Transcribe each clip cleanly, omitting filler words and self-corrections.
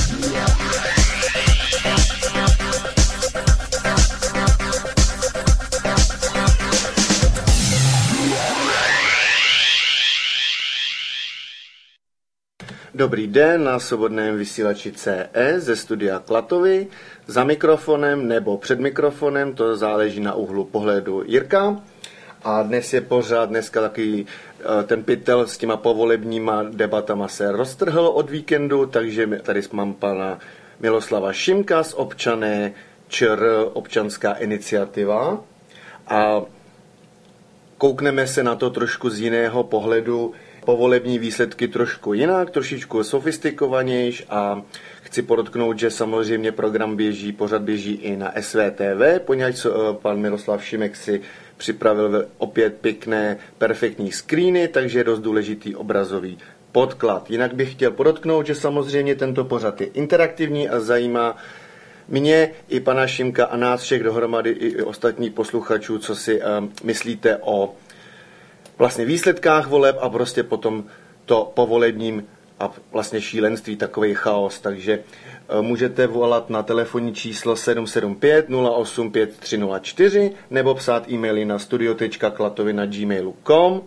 Dobrý den na svobodném vysílači CE ze studia Klatovy. Za mikrofonem nebo před mikrofonem, to záleží na úhlu pohledu, Jirka. A dnes je pořád, dneska takový ten pytel s těma povolebníma debatama se roztrhl od víkendu, takže tady mám pana Miloslava Šimka z Občané ČR, občanská iniciativa. A koukneme se na to trošku z jiného pohledu, povolební výsledky trošku jinak, trošičku sofistikovanější a chci podotknout, že samozřejmě program běží, pořad běží i na SVTV, poněvadž pan Miroslav Šimek si připravil opět pěkné, perfektní screeny, takže je dost důležitý obrazový podklad. Jinak bych chtěl podotknout, že samozřejmě tento pořad je interaktivní a zajímá mě i pana Šimka a nás všech dohromady i ostatní posluchačů, co si myslíte o vlastně výsledkách voleb a prostě potom to povolebním a vlastně šílenství, takový chaos. Takže můžete volat na telefonní číslo 775 08 5304 nebo psát e-maily na studio.klatovy@gmailu.com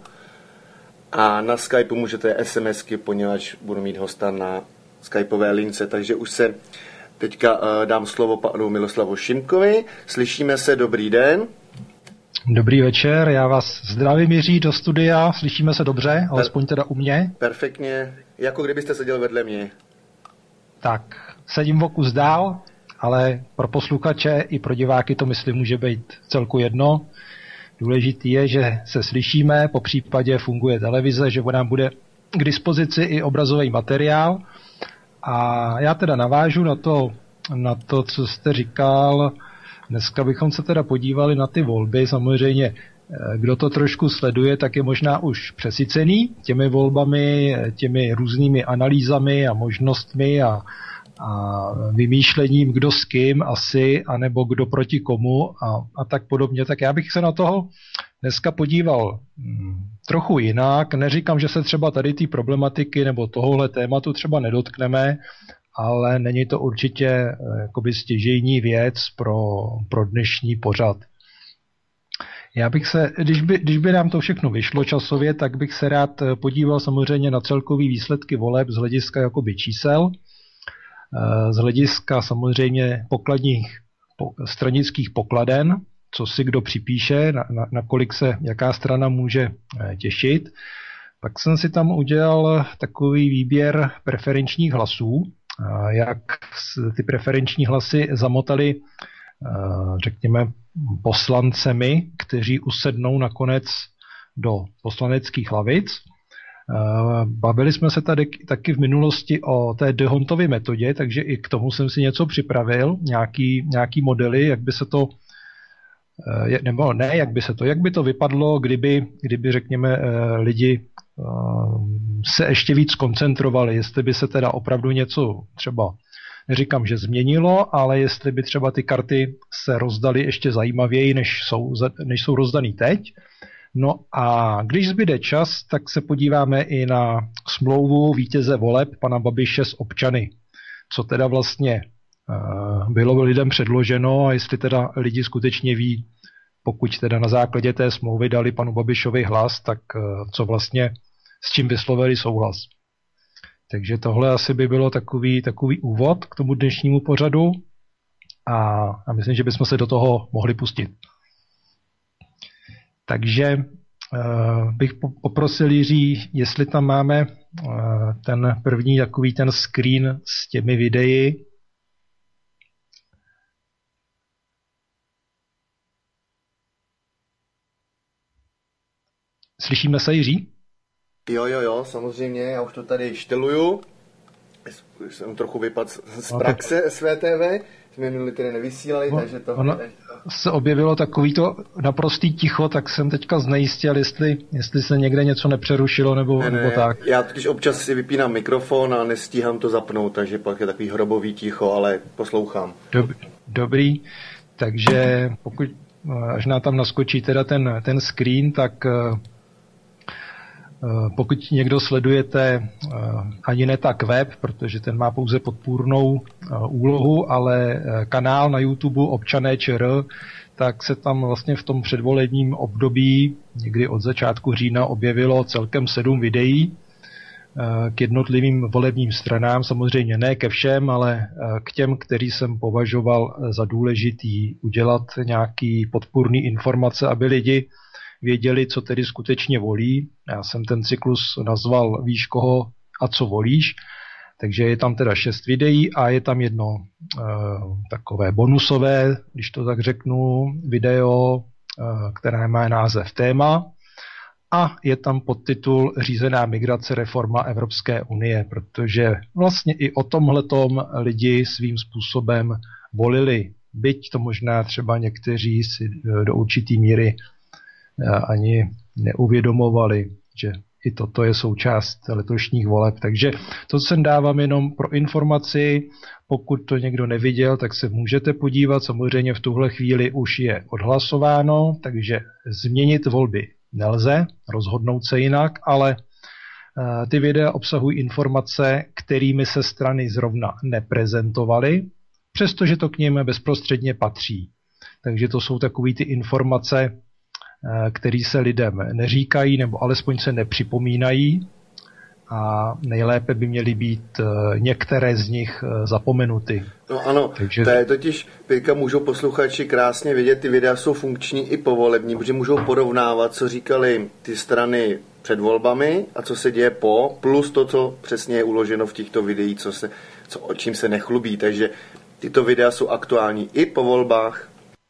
a na Skypeu můžete SMSky, poněvadž budu mít hosta na skypové lince, takže už se teďka dám slovo panu Miloslavu Šimkovi. Slyšíme se, dobrý den. Dobrý večer, já vás zdravím, Jiří, do studia, slyšíme se dobře, alespoň teda u mě. Perfektně, jako kdybyste seděl vedle mě. Tak, sedím v oku dál, ale pro posluchače i pro diváky to myslím může být celku jedno. Důležitý je, že se slyšíme, po případě funguje televize, že nám bude k dispozici i obrazový materiál. A já teda navážu na to, co jste říkal. Dneska bychom se teda podívali na ty volby. Samozřejmě, kdo to trošku sleduje, tak je možná už přesycený těmi volbami, těmi různými analýzami a možnostmi a vymýšlením, kdo s kým asi, anebo kdo proti komu a tak podobně. Tak já bych se na toho dneska podíval trochu jinak. Neříkám, že se třeba tady té problematiky nebo tohohle tématu třeba nedotkneme, ale není to určitě jakoby stěžejní věc pro dnešní pořad. Já bych se, když by nám to všechno vyšlo časově, tak bych se rád podíval samozřejmě na celkový výsledky voleb z hlediska jakoby čísel, z hlediska samozřejmě stranických pokladen, co si kdo připíše, na kolik se jaká strana může těšit. Pak jsem si tam udělal takový výběr preferenčních hlasů, jak ty preferenční hlasy zamotali, řekněme, poslancemi, kteří usednou nakonec do poslaneckých lavic. Bavili jsme se tady taky v minulosti o té D'Hondtově metodě, takže i k tomu jsem si něco připravil, nějaký modely, jak by se to, nebo ne, jak by to vypadlo, kdyby řekněme, lidi se ještě víc koncentrovali, jestli by se teda opravdu něco třeba, neříkám, že změnilo, ale jestli by třeba ty karty se rozdaly ještě zajímavěji, než jsou rozdaný teď. No a když zbyde čas, tak se podíváme i na smlouvu vítěze voleb pana Babiše s občany. Co teda vlastně bylo lidem předloženo a jestli teda lidi skutečně ví, pokud teda na základě té smlouvy dali panu Babišovi hlas, tak co vlastně s čím vyslovili souhlas. Takže tohle asi by bylo takový úvod k tomu dnešnímu pořadu a myslím, že bychom se do toho mohli pustit. Takže bych poprosil, Jiří, jestli tam máme ten první takový ten screen s těmi videi. Slyšíme se, Jiří? Jo, samozřejmě, já už to tady šteluju. Jsem trochu vypadl z praxe SVTV, jsme minulý tedy nevysílali, takže to... Ono se objevilo takovýto naprostý ticho, tak jsem teďka znejistil, jestli se někde něco nepřerušilo nebo tak. Já totiž občas si vypínám mikrofon a nestíhám to zapnout, takže pak je takový hrobový ticho, ale poslouchám. Dobrý, takže až nám tam naskočí teda ten screen, tak Pokud někdo sledujete ani ne tak web, protože ten má pouze podpůrnou úlohu, ale kanál na YouTube Občané ČR, tak se tam vlastně v tom předvolebním období, někdy od začátku října, objevilo celkem 7 videí k jednotlivým volebním stranám, samozřejmě ne ke všem, ale k těm, který jsem považoval za důležitý udělat nějaký podpůrný informace, aby lidi věděli, co tedy skutečně volí. Já jsem ten cyklus nazval Víš koho a co volíš, takže je tam teda 6 videí a je tam jedno takové bonusové, když to tak řeknu, video, které má název Téma, a je tam podtitul Řízená migrace, reforma Evropské unie, protože vlastně i o tomhletom lidi svým způsobem volili. Byť to možná třeba někteří si do určitý míry ani neuvědomovali, že i toto je součást letošních voleb. Takže to sem dávám jenom pro informaci. Pokud to někdo neviděl, tak se můžete podívat. Samozřejmě v tuhle chvíli už je odhlasováno, takže změnit volby nelze, rozhodnout se jinak, ale ty videa obsahují informace, kterými se strany zrovna neprezentovaly, přestože to k nim bezprostředně patří. Takže to jsou takové ty informace, které se lidem neříkají, nebo alespoň se nepřipomínají, a nejlépe by měly být některé z nich zapomenuty. No ano, takže to je totiž, Pětka, můžou posluchači krásně vidět, ty videa jsou funkční i povolební, protože můžou porovnávat, co říkali ty strany před volbami a co se děje po, plus to, co přesně je uloženo v těchto videích, o čím se nechlubí. Takže tyto videa jsou aktuální i po volbách.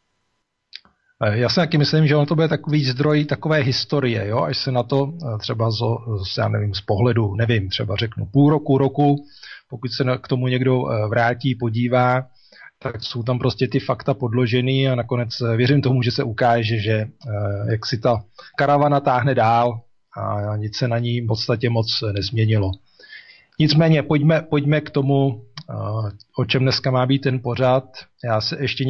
Já si taky myslím, že on to bude takový zdroj takové historie, jo? Až se na to třeba z pohledu, třeba řeknu půl roku, pokud se k tomu někdo vrátí, podívá, tak jsou tam prostě ty fakta podložený a nakonec věřím tomu, že se ukáže, že jak si ta karavana táhne dál a nic se na ní v podstatě moc nezměnilo. Nicméně pojďme k tomu, o čem dneska má být ten pořad. Já se ještě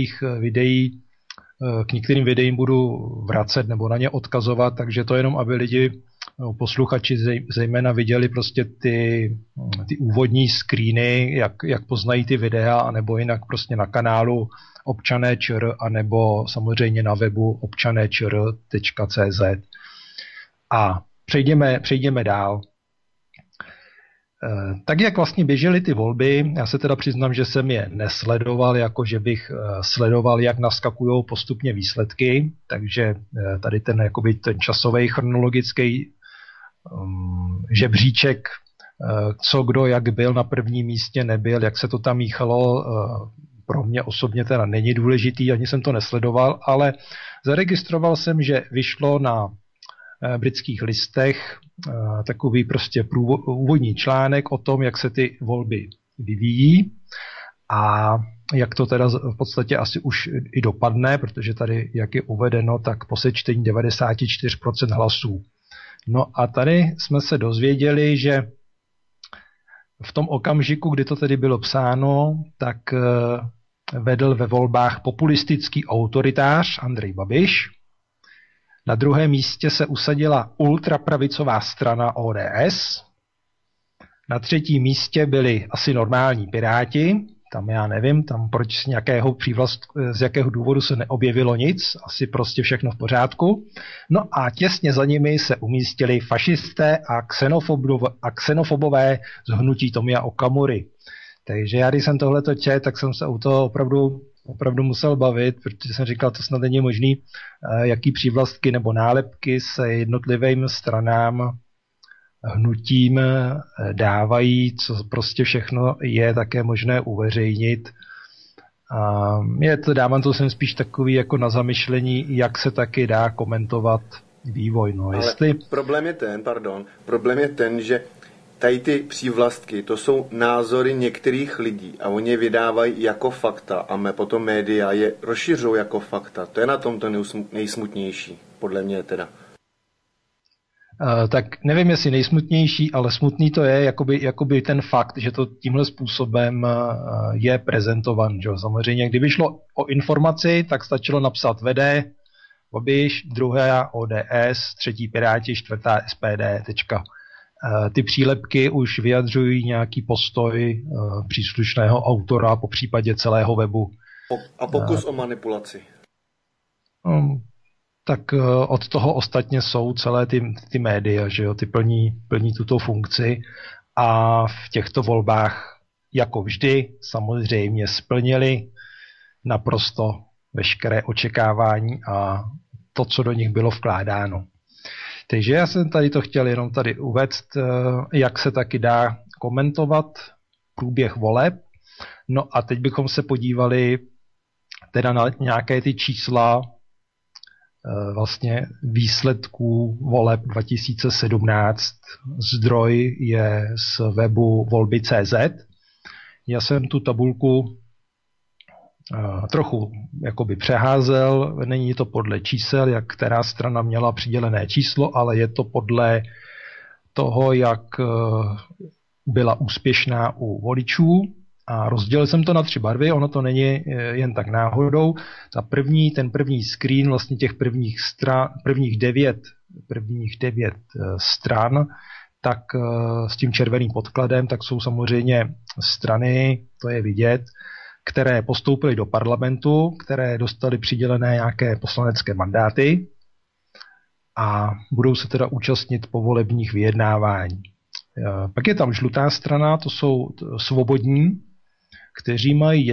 k některým videím budu vracet nebo na ně odkazovat, takže to jenom, aby lidi, posluchači zejména viděli prostě ty úvodní screeny, jak poznají ty videa, anebo jinak prostě na kanálu Občané ČR, anebo samozřejmě na webu občanečr.cz. A přejdeme dál. Tak jak vlastně běžely ty volby, já se teda přiznám, že jsem je nesledoval, jako že bych sledoval, jak naskakují postupně výsledky, takže tady ten časový chronologický žebříček, co kdo jak byl na prvním místě, nebyl, jak se to tam míchalo, pro mě osobně teda není důležitý, ani jsem to nesledoval, ale zaregistroval jsem, že vyšlo na Britských listech takový prostě úvodní článek o tom, jak se ty volby vyvíjí a jak to teda v podstatě asi už i dopadne, protože tady, jak je uvedeno, tak po sečtení 94% hlasů. No a tady jsme se dozvěděli, že v tom okamžiku, kdy to tedy bylo psáno, tak vedl ve volbách populistický autoritář Andrej Babiš. Na druhém místě se usadila ultrapravicová strana ODS. Na třetím místě byli asi normální Piráti. Tam já nevím, tam proč z jakého důvodu se neobjevilo nic. Asi prostě všechno v pořádku. No a těsně za nimi se umístili fašisté a xenofobové z hnutí Tomia Okamury. Takže já, když jsem tohleto četl, tak jsem se u toho opravdu musel bavit, protože jsem říkal, to snad není možný, jaký přívlastky nebo nálepky se jednotlivým stranám, hnutím dávají, co prostě všechno je také možné uveřejnit. A dávám to sem spíš takový jako na zamyšlení, jak se taky dá komentovat vývoj. No, ale problém je ten, že tady ty přívlastky, to jsou názory některých lidí a oni je vydávají jako fakta a potom média je rozšiřují jako fakta. To je na tom to nejsmutnější, podle mě teda. Tak nevím, jestli nejsmutnější, ale smutný to je jakoby ten fakt, že to tímhle způsobem je prezentovan. Že? Samozřejmě, kdyby šlo o informaci, tak stačilo napsat vede Babiš, druhá ODS, třetí Piráti, čtvrtá SPD. Ty přílepky už vyjadřují nějaký postoj příslušného autora, po případě celého webu. A pokus o manipulaci. Tak od toho ostatně jsou celé ty média, že jo, ty plní tuto funkci a v těchto volbách jako vždy samozřejmě splnili naprosto veškeré očekávání a to, co do nich bylo vkládáno. Takže já jsem tady to chtěl jenom tady uvést, jak se taky dá komentovat průběh voleb. No a teď bychom se podívali teda na nějaké ty čísla vlastně výsledků voleb 2017. Zdroj je z webu volby.cz. Já jsem tu tabulku trochu jakoby přeházel, není to podle čísel, jak která strana měla přidělené číslo, ale je to podle toho, jak byla úspěšná u voličů a rozdělil jsem to na 3 barvy, ono to není jen tak náhodou. Ten první screen vlastně těch prvních 9 stran, tak s tím červeným podkladem, tak jsou samozřejmě strany, to je vidět, které postoupily do parlamentu, které dostaly přidělené nějaké poslanecké mandáty a budou se teda účastnit povolebních vyjednávání. Pak je tam žlutá strana, to jsou svobodní, kteří mají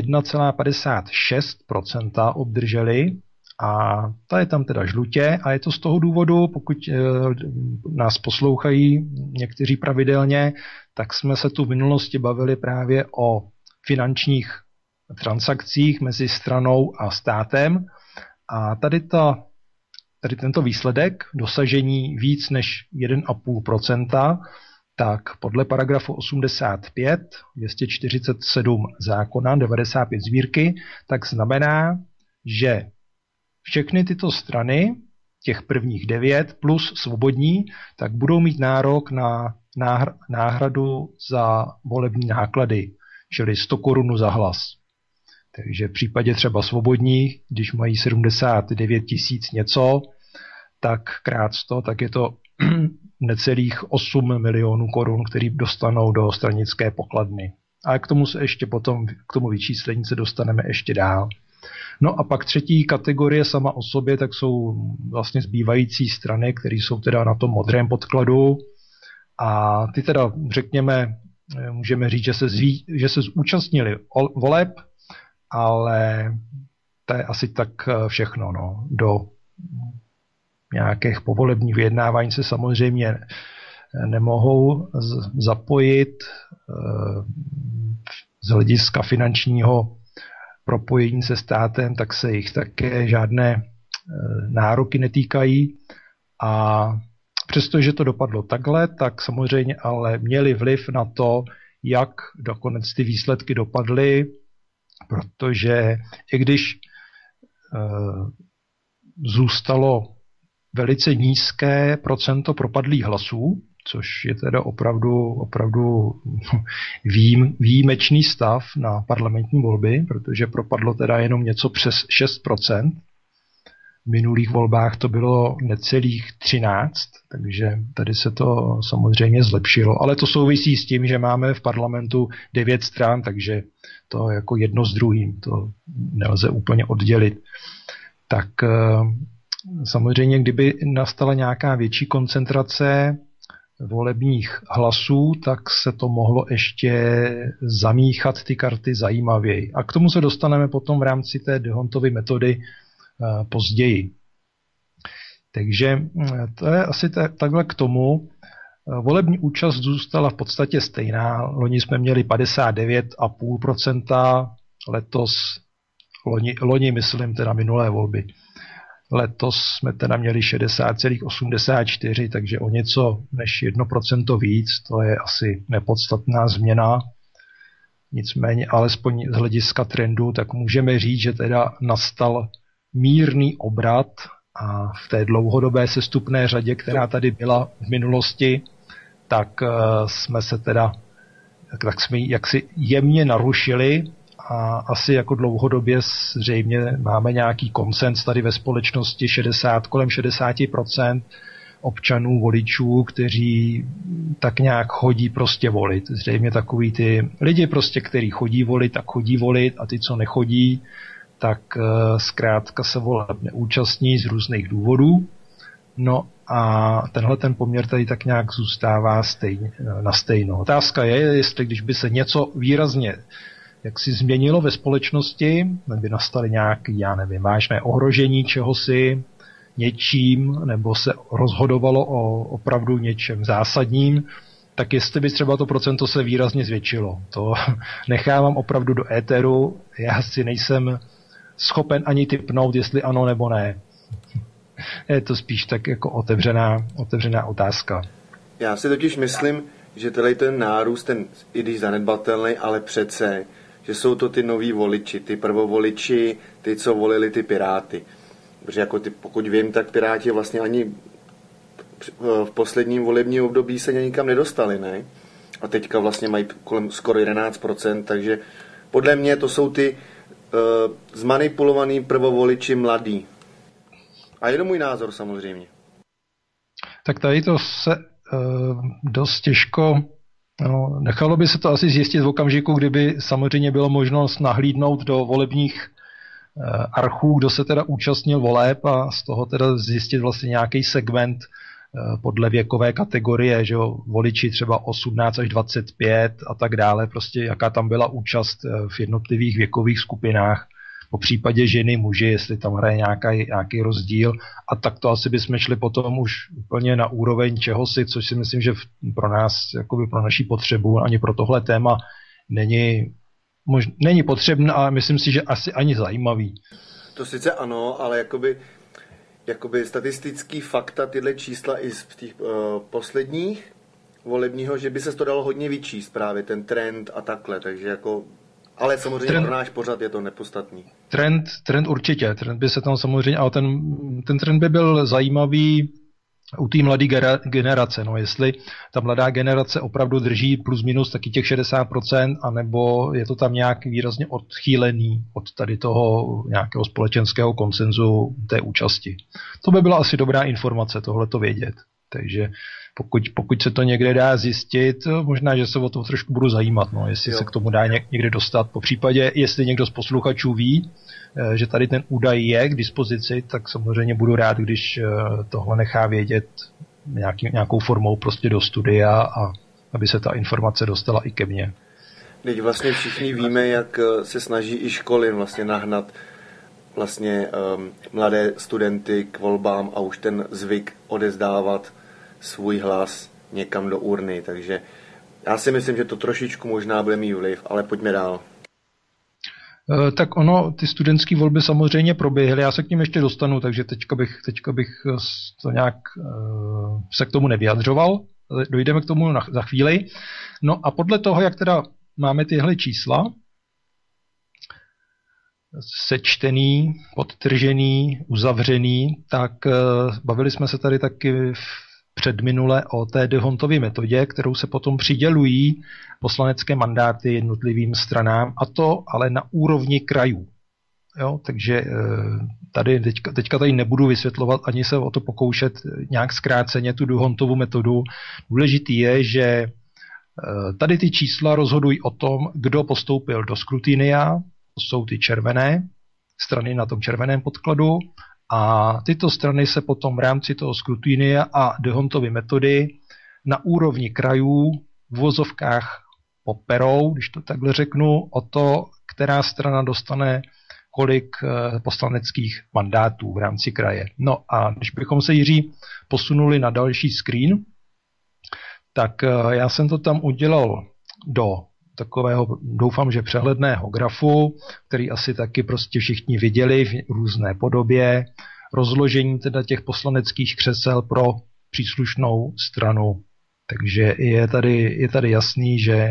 1,56% obdrželi a ta je tam teda žlutě a je to z toho důvodu, pokud nás poslouchají někteří pravidelně, tak jsme se tu v minulosti bavili právě o finančních transakcích mezi stranou a státem a tady tento výsledek dosažení víc než 1,5%, tak podle paragrafu 85, 247 zákona, 95 sbírky, tak znamená, že všechny tyto strany, těch prvních 9 plus svobodní, tak budou mít nárok na náhradu za volební náklady, čili 100 korun za hlas. Takže v případě třeba svobodních, když mají 79 tisíc něco, tak krát 100, tak je to necelých 8 milionů korun, který dostanou do stranické pokladny. A k tomu se ještě potom, k tomu vyčíslení se dostaneme ještě dál. No a pak třetí kategorie sama o sobě, tak jsou vlastně zbývající strany, které jsou teda na tom modrém podkladu a ty teda řekněme, můžeme říct, že se zúčastnili voleb, ale to je asi tak všechno. No. Do nějakých povolebních vyjednávání se samozřejmě nemohou zapojit z hlediska finančního propojení se státem, tak se jich také žádné nároky netýkají a přestože to dopadlo takhle, tak samozřejmě ale měli vliv na to, jak nakonec ty výsledky dopadly, protože i když zůstalo velice nízké procento propadlých hlasů, což je teda opravdu výjimečný stav na parlamentní volby, protože propadlo teda jenom něco přes 6%. V minulých volbách to bylo necelých 13%, takže tady se to samozřejmě zlepšilo. Ale to souvisí s tím, že máme v parlamentu 9 stran, takže to jako jedno s druhým, to nelze úplně oddělit. Tak samozřejmě, kdyby nastala nějaká větší koncentrace volebních hlasů, tak se to mohlo ještě zamíchat ty karty zajímavěji. A k tomu se dostaneme potom v rámci té D'Hondtovy metody později. Takže to je asi takhle k tomu. Volební účast zůstala v podstatě stejná. Loni jsme měli 59,5%, loni myslím teda minulé volby. Letos jsme teda měli 60,84, takže o něco než 1% víc, to je asi nepodstatná změna. Nicméně alespoň z hlediska trendu, tak můžeme říct, že teda nastal mírný obrat a v té dlouhodobé sestupné řadě, která tady byla v minulosti, tak jsme se teda tak jsme jaksi jemně narušili a asi jako dlouhodobě zřejmě máme nějaký konsens tady ve společnosti kolem 60% občanů, voličů, kteří tak nějak chodí prostě volit. Zřejmě takový ty lidi prostě, kteří chodí volit, tak chodí volit a ty, co nechodí, tak zkrátka se voleb neúčastní z různých důvodů. No a tenhle ten poměr tady tak nějak zůstává na stejno. Otázka je, jestli když by se něco výrazně jaksi změnilo ve společnosti, by nastaly nějaké, já nevím, vážné ohrožení čehosi, něčím, nebo se rozhodovalo o opravdu něčem zásadním, tak jestli by třeba to procento se výrazně zvětšilo. To nechávám opravdu do éteru, já si nejsem schopen ani tipnout, jestli ano nebo ne. Je to spíš tak jako otevřená otázka. Já si totiž myslím, že ten nárůst, i když zanedbatelný, ale přece, že jsou to ty noví voliči, ty prvovoliči, ty, co volili ty Piráty. Protože jako pokud vím, tak Piráti vlastně ani v posledním volebním období se nikam nedostali, ne? A teďka vlastně mají kolem skoro 11%, takže podle mě to jsou ty zmanipulovaný prvovoliči mladí. A je to můj názor samozřejmě. Tak tady to se dost těžko, nechalo by se to asi zjistit v okamžiku, kdyby samozřejmě bylo možnost nahlídnout do volebních archů, kdo se teda účastnil voleb a z toho teda zjistit vlastně nějaký segment podle věkové kategorie, že jo, voliči třeba 18 až 25 a tak dále, prostě jaká tam byla účast v jednotlivých věkových skupinách, po případě ženy, muži, jestli tam hraje nějaký rozdíl, a tak to asi bychom šli potom už úplně na úroveň čehosi, což si myslím, že pro nás, jakoby pro naši potřebu, ani pro tohle téma není potřebné a myslím si, že asi ani zajímavý. To sice ano, ale jakoby statistický fakta, tyhle čísla i z těch posledních volebního, že by se to dalo hodně vyčíst právě, ten trend a takhle, takže jako, ale samozřejmě pro náš pořad je to nepodstatný. Trend určitě, trend by se tam samozřejmě, ale ten trend by byl zajímavý u té mladé generace, no jestli ta mladá generace opravdu drží plus minus taky těch 60%, anebo je to tam nějak výrazně odchýlený od tady toho nějakého společenského konsenzu té účasti. To by byla asi dobrá informace, tohleto vědět. Takže pokud se to někde dá zjistit, možná, že se o to trošku budu zajímat, no, jestli se k tomu dá někde dostat. Po případě, jestli někdo z posluchačů ví, že tady ten údaj je k dispozici, tak samozřejmě budu rád, když tohle nechá vědět nějakou formou prostě do studia a aby se ta informace dostala i ke mně. Teď vlastně všichni víme, jak se snaží i školy vlastně nahnat vlastně mladé studenty k volbám a už ten zvyk odevzdávat svůj hlas někam do urny, takže já si myslím, že to trošičku možná bude mít vliv, ale pojďme dál. Tak ono, ty studentské volby samozřejmě proběhly, já se k ním ještě dostanu, takže teďka bych to nějak se k tomu nevyjadřoval, dojdeme k tomu za chvíli. No a podle toho, jak teda máme tyhle čísla, sečtený, podtržený, uzavřený, tak bavili jsme se tady taky předminule o té D'Hondtově metodě, kterou se potom přidělují poslanecké mandáty jednotlivým stranám, a to ale na úrovni krajů. Jo, takže teďka tady nebudu vysvětlovat, ani se o to pokoušet nějak zkráceně tu D'Hondtovu metodu. Důležitý je, že tady ty čísla rozhodují o tom, kdo postoupil do skrutinia, to jsou ty červené strany na tom červeném podkladu, a tyto strany se potom v rámci toho skrutinia a D'Hondtovy metody na úrovni krajů v uvozovkách poperou, když to takhle řeknu, o to, která strana dostane kolik poslaneckých mandátů v rámci kraje. No a když bychom se, Jiří, posunuli na další screen, tak já jsem to tam udělal do takového, doufám, že přehledného grafu, který asi taky prostě všichni viděli v různé podobě, rozložení teda těch poslaneckých křesel pro příslušnou stranu. Takže je tady jasný, že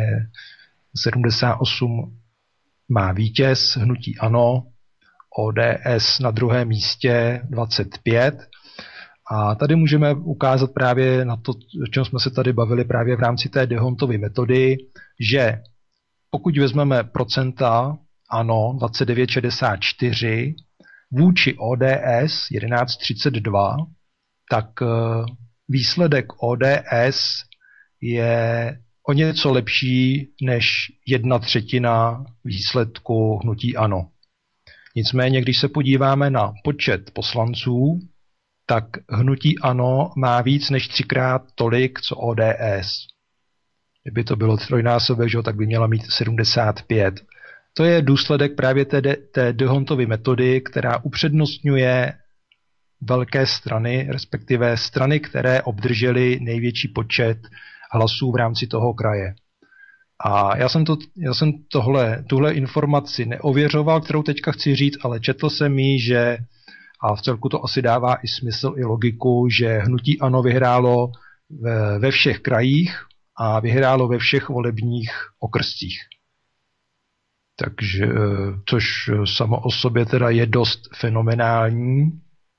78 má vítěz, hnutí ANO, ODS na druhém místě 25. A tady můžeme ukázat právě na to, o čem jsme se tady bavili právě v rámci té D'Hondtovy metody, že pokud vezmeme procenta ANO 29,64 vůči ODS 11,32, tak výsledek ODS je o něco lepší než 1/3 výsledku hnutí ANO. Nicméně, když se podíváme na počet poslanců, tak hnutí ANO má víc než 3x tolik, co ODS. Kdyby to bylo trojnásobek, tak by měla mít 75. To je důsledek právě té D'Hondtovy metody, která upřednostňuje velké strany, respektive strany, které obdržely největší počet hlasů v rámci toho kraje. A já jsem tuhle informaci neověřoval, kterou teďka chci říct, ale četl jsem ji, že a v celku to asi dává i smysl, i logiku, že hnutí ANO vyhrálo ve všech krajích a vyhrálo ve všech volebních okrscích. Takže, což samo o sobě teda je dost fenomenální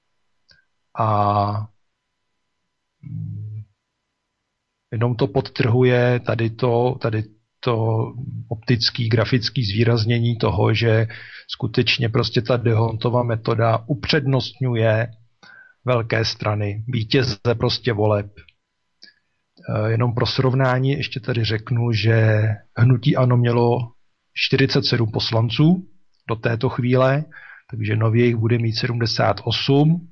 a jenom to podtrhuje tady to optický, grafický zvýraznění toho, že skutečně prostě ta D'Hondtova metoda upřednostňuje velké strany, vítěze prostě voleb. Jenom pro srovnání ještě tady řeknu, že hnutí ANO mělo 47 poslanců do této chvíle, takže nově jich bude mít 78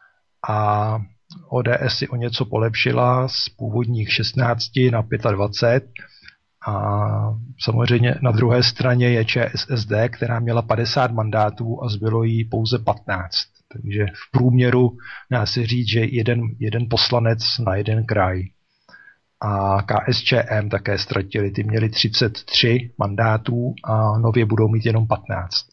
a ODS si o něco polepšila z původních 16 na 25 a samozřejmě na druhé straně je ČSSD, která měla 50 mandátů a zbylo jí pouze 15. Takže v průměru dá se říct, že jeden poslanec na jeden kraj. A KSČM také ztratili, ty měli 33 mandátů a nově budou mít jenom 15.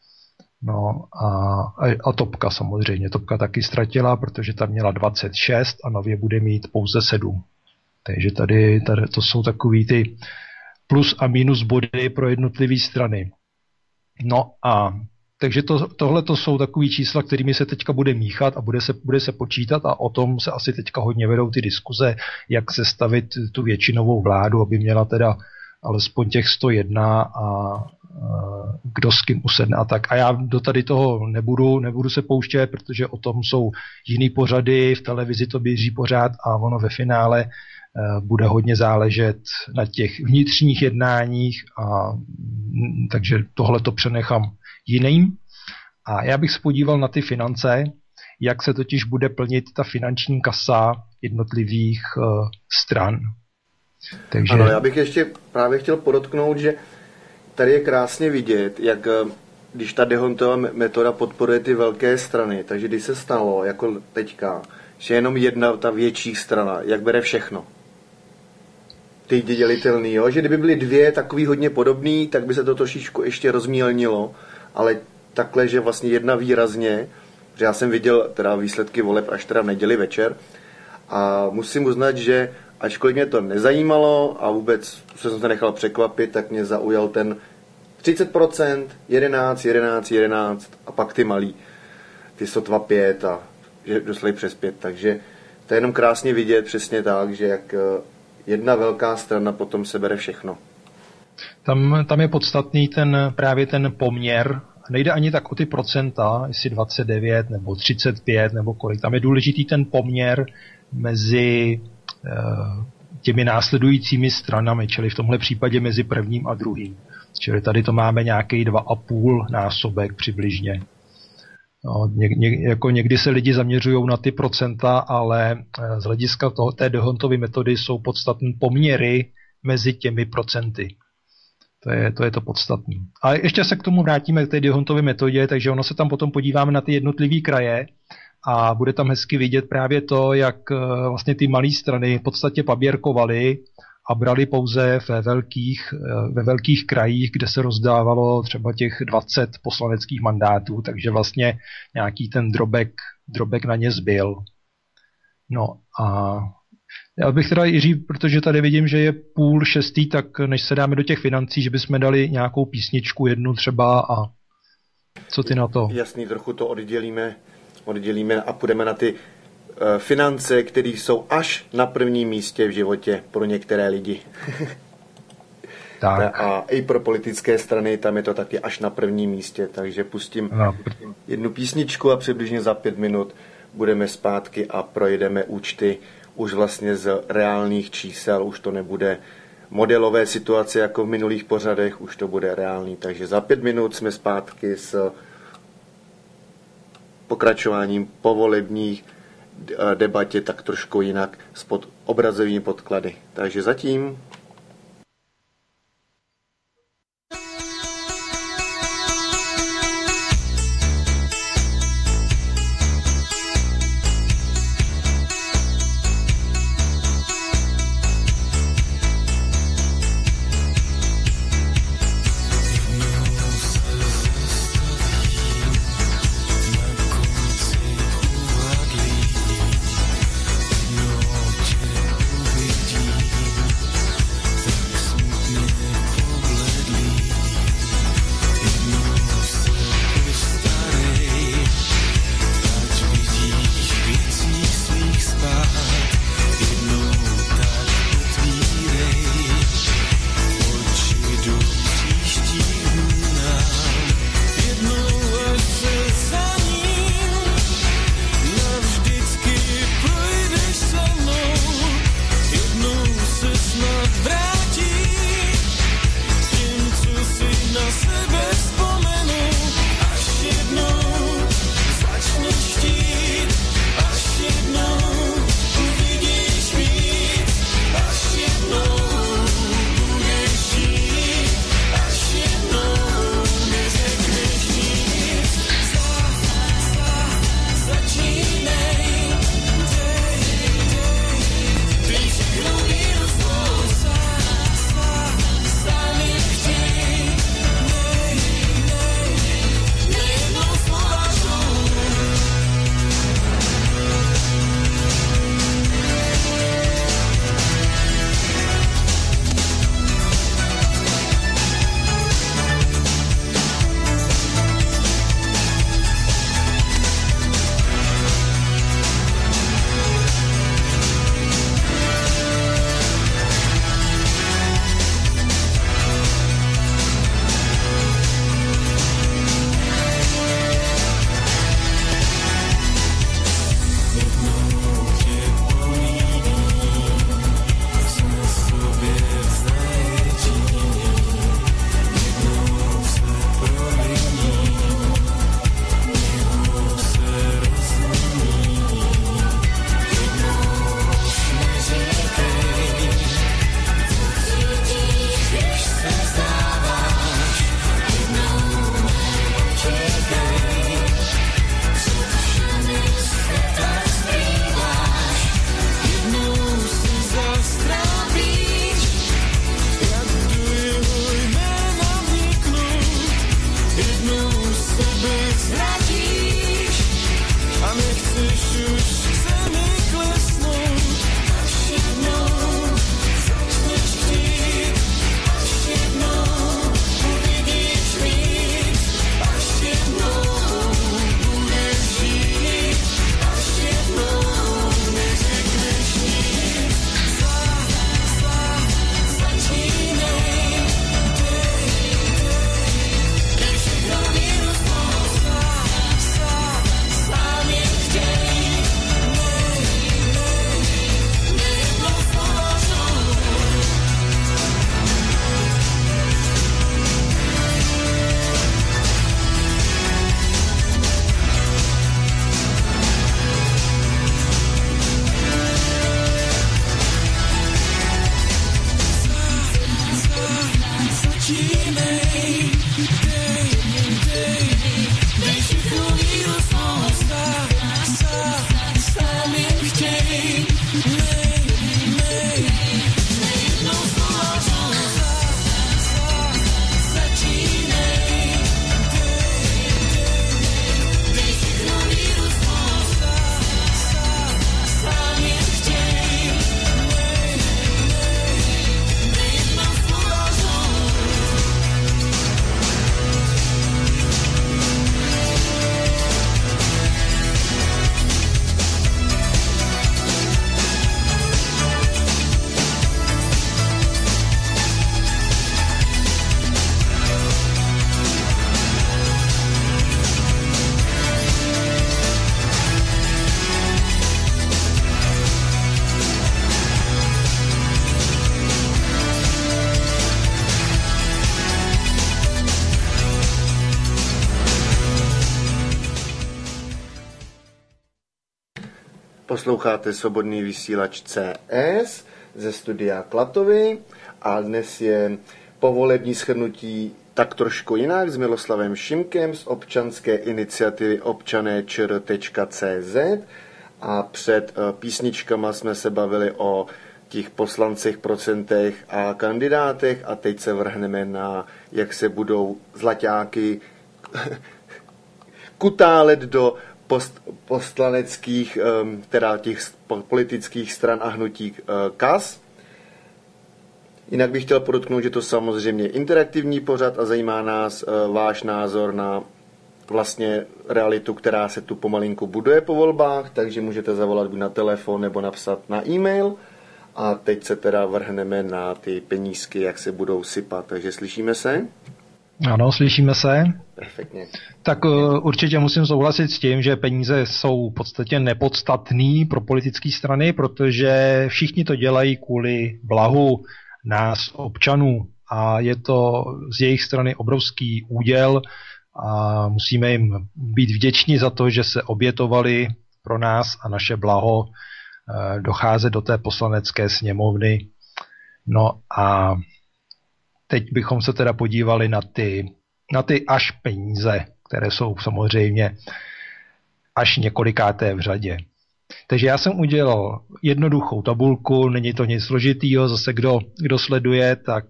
No a Topka samozřejmě, Topka taky ztratila, protože tam měla 26 a nově bude mít pouze 7. Takže tady to jsou takový ty plus a minus body pro jednotlivé strany. No a takže tohle to jsou takový čísla, kterými se teďka bude míchat a bude se počítat a o tom se asi teďka hodně vedou ty diskuze, jak sestavit tu většinovou vládu, aby měla teda alespoň těch 101 a kdo s kým usedne a tak. A já do tady toho nebudu se pouštět, protože o tom jsou jiný pořady, v televizi to běží pořád a ono ve finále bude hodně záležet na těch vnitřních jednáních takže tohle to přenechám jiným. A já bych se podíval na ty finance, jak se totiž bude plnit ta finanční kasa jednotlivých stran. Takže... Ano, já bych ještě právě chtěl podotknout, že tady je krásně vidět, jak když ta D'Hondtova metoda podporuje ty velké strany, takže když se stalo, jako teďka, že jenom jedna, ta větší strana, jak bere všechno. Ty dělitelný, jo? Že kdyby byly dvě takový hodně podobný, tak by se to trošičku ještě rozmělnilo, ale takhle, že vlastně jedna výrazně, že já jsem viděl teda výsledky voleb až teda v neděli večer a musím uznat, že ačkoliv mě to nezajímalo a vůbec jsem se nechal překvapit, tak mě zaujal ten 30%, 11 a pak ty malý, ty sotva 5 a že doslej přes 5, takže to je jenom krásně vidět přesně tak, že jak jedna velká strana potom sebere všechno. Tam je podstatný právě ten poměr. Nejde ani tak o ty procenta, jestli 29 nebo 35 nebo kolik. Tam je důležitý ten poměr mezi těmi následujícími stranami, čili v tomhle případě mezi prvním a druhým. Čili tady to máme nějaký 2,5 násobek přibližně. No, jako někdy se lidi zaměřují na ty procenta, ale z hlediska té D'Hondtovy metody jsou podstatné poměry mezi těmi procenty. To je to podstatné. A ještě se k tomu vrátíme k té D'Hondtovy metodě, takže ono se tam potom podíváme na ty jednotlivé kraje a bude tam hezky vidět právě to, jak vlastně ty malé strany v podstatě paběrkovaly a brali pouze ve velkých krajích, kde se rozdávalo třeba těch 20 poslaneckých mandátů, takže vlastně nějaký ten drobek na ně zbyl. No a já bych teda Jiří, protože tady vidím, že je 5:30, tak než se dáme do těch financí, že bychom dali nějakou písničku jednu třeba a co ty na to? Jasný, trochu to oddělíme a půjdeme na ty finance, které jsou až na prvním místě v životě pro některé lidi. Tak. A i pro politické strany tam je to taky až na prvním místě, takže pustím jednu písničku a přibližně za 5 minut budeme zpátky a projedeme účty už vlastně z reálných čísel, už to nebude modelové situace jako v minulých pořadech, už to bude reálný, takže za 5 minut jsme zpátky s pokračováním povolebních debatě tak trošku jinak s obrazovými podklady. Takže zatím. Posloucháte Svobodný vysílač CS ze studia Klatovy a dnes je povolební shrnutí tak trošku jinak s Miloslavem Šimkem z občanské iniciativy občané.cz a před písničkama jsme se bavili o těch poslancech, procentech a kandidátech a teď se vrhneme na, jak se budou zlaťáky kutálet do poslaneckých, teda těch politických stran a hnutí KAS. Jinak bych chtěl podotknout, že to samozřejmě interaktivní pořad a zajímá nás váš názor na vlastně realitu, která se tu pomalinku buduje po volbách, takže můžete zavolat na telefon nebo napsat na e-mail. A teď se teda vrhneme na ty penízky, jak se budou sypat. Takže slyšíme se? Ano, slyšíme se. Perfektně. Tak určitě musím souhlasit s tím, že peníze jsou v podstatě nepodstatný pro politické strany, protože všichni to dělají kvůli blahu nás, občanů. A je to z jejich strany obrovský úděl a musíme jim být vděční za to, že se obětovali pro nás a naše blaho docházet do té poslanecké sněmovny. No a teď bychom se teda podívali na ty až peníze, které jsou samozřejmě až několikáté v řadě. Takže já jsem udělal jednoduchou tabulku, není to nic složitýho, zase kdo sleduje, tak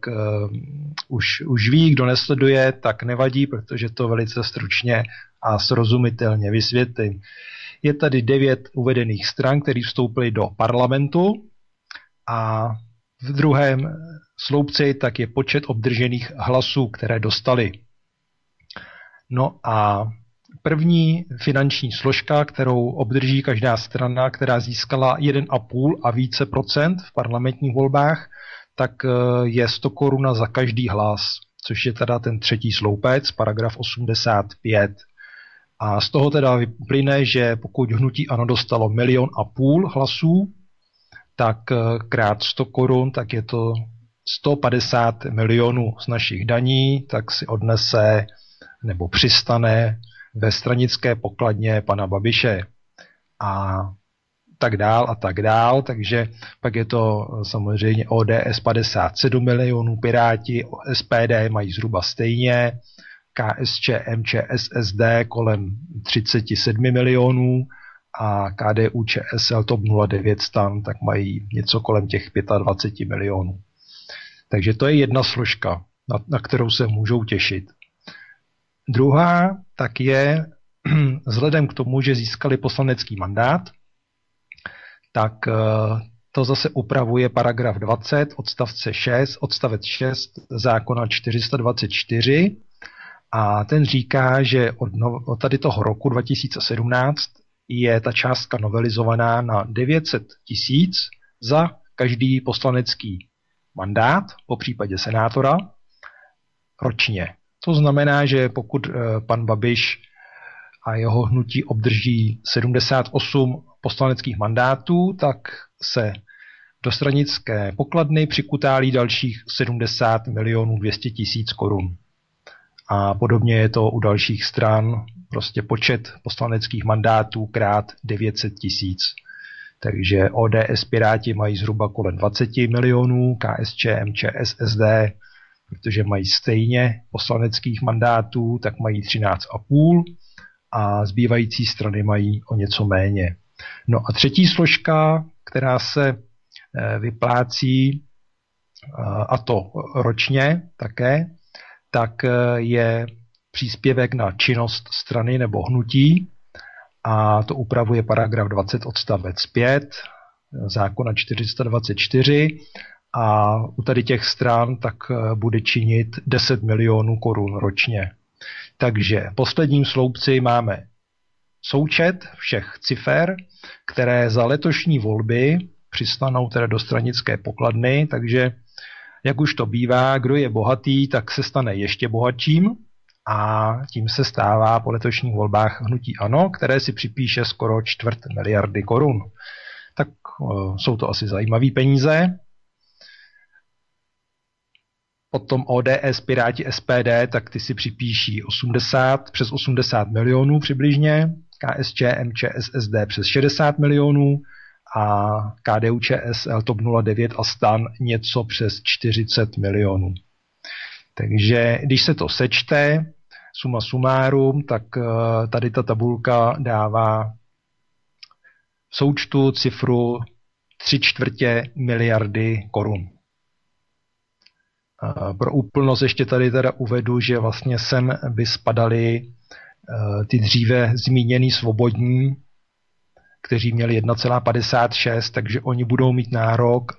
už ví, kdo nesleduje, tak nevadí, protože to velice stručně a srozumitelně vysvětlím. Je tady 9 uvedených stran, které vstoupily do parlamentu a v druhém sloupci tak je počet obdržených hlasů, které dostali. No a první finanční složka, kterou obdrží každá strana, která získala 1,5 a více procent v parlamentních volbách, tak je 100 korun za každý hlas, což je teda ten třetí sloupec, paragraf 85. A z toho teda vyplyne, že pokud hnutí ANO dostalo 1,5 milionu hlasů, tak krát 100 korun, tak je to 150 milionů z našich daní, tak si odnese nebo přistane ve stranické pokladně pana Babiše a tak dál, takže pak je to samozřejmě ODS 57 milionů, Piráti, SPD mají zhruba stejně, KSČM, ČSSD kolem 37 milionů a KDU, ČSL, TOP 09 stan, tak mají něco kolem těch 25 milionů. Takže to je jedna složka, na kterou se můžou těšit. Druhá tak je, vzhledem k tomu, že získali poslanecký mandát, tak to zase upravuje paragraf 20, odstavec 6 zákona 424 a ten říká, že od tady toho roku 2017 je ta částka novelizovaná na 900 000 za každý poslanecký mandát, po případě senátora, ročně. To znamená, že pokud pan Babiš a jeho hnutí obdrží 78 poslaneckých mandátů, tak se do stranické pokladny přikutálí dalších 70 milionů 200 000 korun. A podobně je to u dalších stran, prostě počet poslaneckých mandátů krát 900 000. Takže ODS, Piráti mají zhruba kolem 20 milionů, KSČM, ČSSD, protože mají stejně poslaneckých mandátů, tak mají 13,5 a zbývající strany mají o něco méně. No a třetí složka, která se vyplácí, a to ročně také, tak je příspěvek na činnost strany nebo hnutí a to upravuje paragraf 20 odstavec 5 zákona 424 a u tady těch stran tak bude činit 10 milionů korun ročně. Takže v posledním sloupci máme součet všech cifer, které za letošní volby přistanou teda do stranické pokladny, takže jak už to bývá, kdo je bohatý, tak se stane ještě bohatším a tím se stává po letošních volbách hnutí ANO, které si připíše skoro 250 miliardy korun. Tak jsou to asi zajímavé peníze. Potom ODS, Piráti, SPD, tak ty si připíší přes 80 milionů přibližně, KSČM, ČSSD přes 60 milionů a KDU, ČSL, TOP 09 a STAN něco přes 40 milionů. Takže když se to sečte, suma sumárum, tak tady ta tabulka dává v součtu cifru 3/4 miliardy korun. Pro úplnost ještě tady teda uvedu, že vlastně sem by spadaly ty dříve zmíněný svobodní, kteří měli 1,56, takže oni budou mít nárok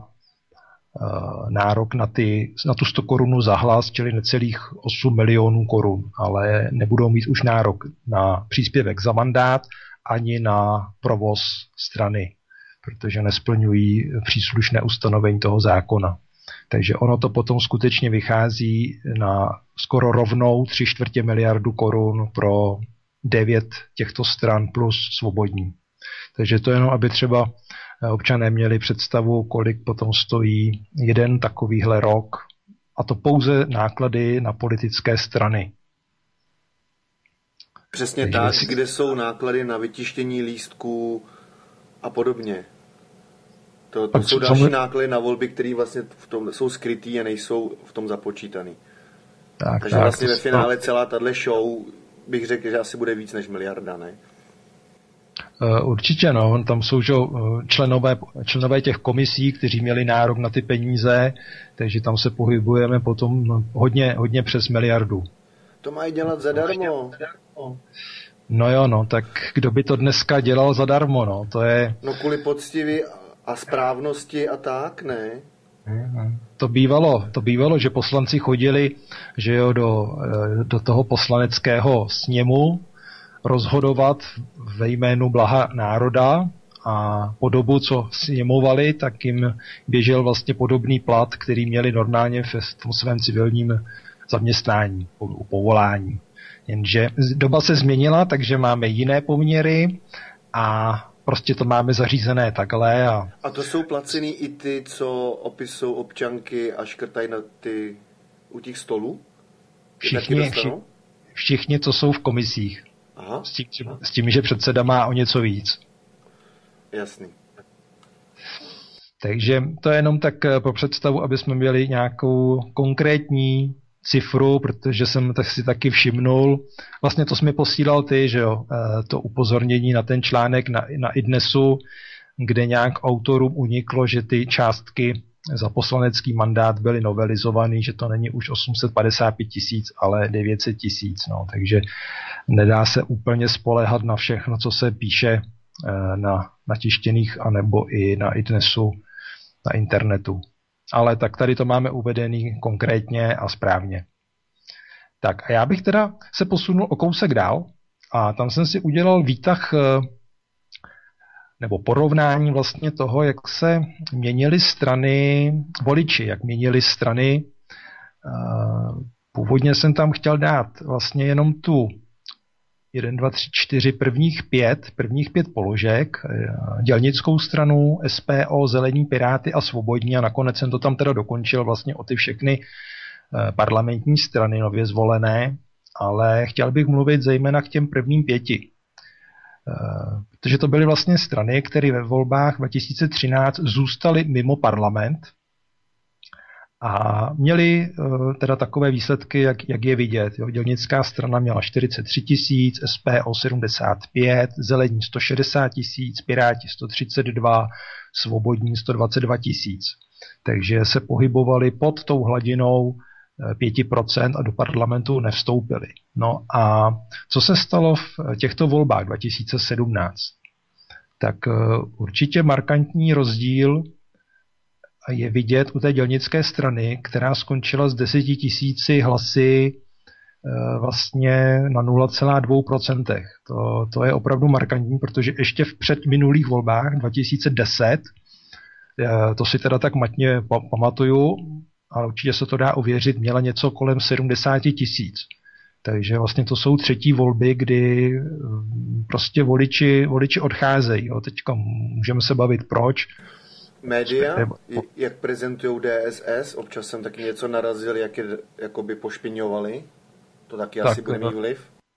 na tu 100 korun za hlas, čili necelých 8 milionů korun, ale nebudou mít už nárok na příspěvek za mandát ani na provoz strany, protože nesplňují příslušné ustanovení toho zákona. Takže ono to potom skutečně vychází na skoro rovnou 3/4 miliardu korun pro 9 těchto stran plus svobodní. Takže to jenom, aby třeba občané měli představu, kolik potom stojí jeden takovýhle rok, a to pouze náklady na politické strany. Přesně tak, kde jsou náklady na vytištění lístků a podobně. To jsou další náklady na volby, které vlastně jsou skrytý a nejsou v tom započítaný. Takže vlastně ve finále celá tahle show bych řekl, že asi bude víc než miliarda, ne? Určitě, no. Tam jsou členové těch komisí, kteří měli nárok na ty peníze, takže tam se pohybujeme potom hodně přes miliardu. To mají dělat zadarmo. No jo, no, tak kdo by to dneska dělal zadarmo, no, to je... No kvůli poctiví a správnosti a tak, ne? To bývalo, že poslanci chodili, že jo, do toho poslaneckého sněmu rozhodovat ve jménu blaha národa a po dobu, co sněmovali, tak jim běžel vlastně podobný plat, který měli normálně v tom svém civilním zaměstnání, povolání. Jenže doba se změnila, takže máme jiné poměry a prostě to máme zařízené takhle. A to jsou placený i ty, co opisují občanky a škrtají u těch stolů? Všichni, co jsou v komisích. Aha. S tím, že předseda má o něco víc. Jasný. Takže to je jenom tak pro představu, aby jsme měli nějakou konkrétní cifru, protože jsem si taky všimnul. Vlastně to jsi mi posílal ty, že jo, to upozornění na ten článek na iDnesu, kde nějak autorům uniklo, že ty částky za poslanecký mandát byly novelizovaný, že to není už 855 000, ale 900 000. No. Takže nedá se úplně spoléhat na všechno, co se píše na tištěných anebo i na iDnesu na internetu. Ale tak tady to máme uvedený konkrétně a správně. Tak a já bych teda se posunul o kousek dál a tam jsem si udělal výtah nebo porovnání vlastně toho, jak se měnily strany voliči, jak měnily strany. Původně jsem tam chtěl dát vlastně jenom tu 1, 2, 3, 4 prvních pět položek, dělnickou stranu, SPO, Zelení, Piráty a Svobodní a nakonec jsem to tam teda dokončil vlastně o ty všechny parlamentní strany nově zvolené, ale chtěl bych mluvit zejména k těm prvním 5. Protože to byly vlastně strany, které ve volbách 2013 zůstaly mimo parlament a měli teda takové výsledky, jak je vidět. Jo. Dělnická strana měla 43 000, SPO 75, Zelení 160 000, Piráti 132, Svobodní 122 000. Takže se pohybovali pod tou hladinou 5% a do parlamentu nevstoupili. No a co se stalo v těchto volbách 2017? Tak určitě markantní rozdíl je vidět u té dělnické strany, která skončila s 10 000 hlasy vlastně na 0,2%. To je opravdu markantní, protože ještě v předminulých volbách 2010, to si teda tak matně pamatuju, ale určitě se to dá ověřit, měla něco kolem 70 000. Takže vlastně to jsou třetí volby, kdy prostě voliči odcházejí. Jo. Teďka můžeme se bavit proč. Média, jak prezentují DSS, občas jsem taky něco narazil, jak je jakoby pošpiňovali. To taky asi bude mít vliv.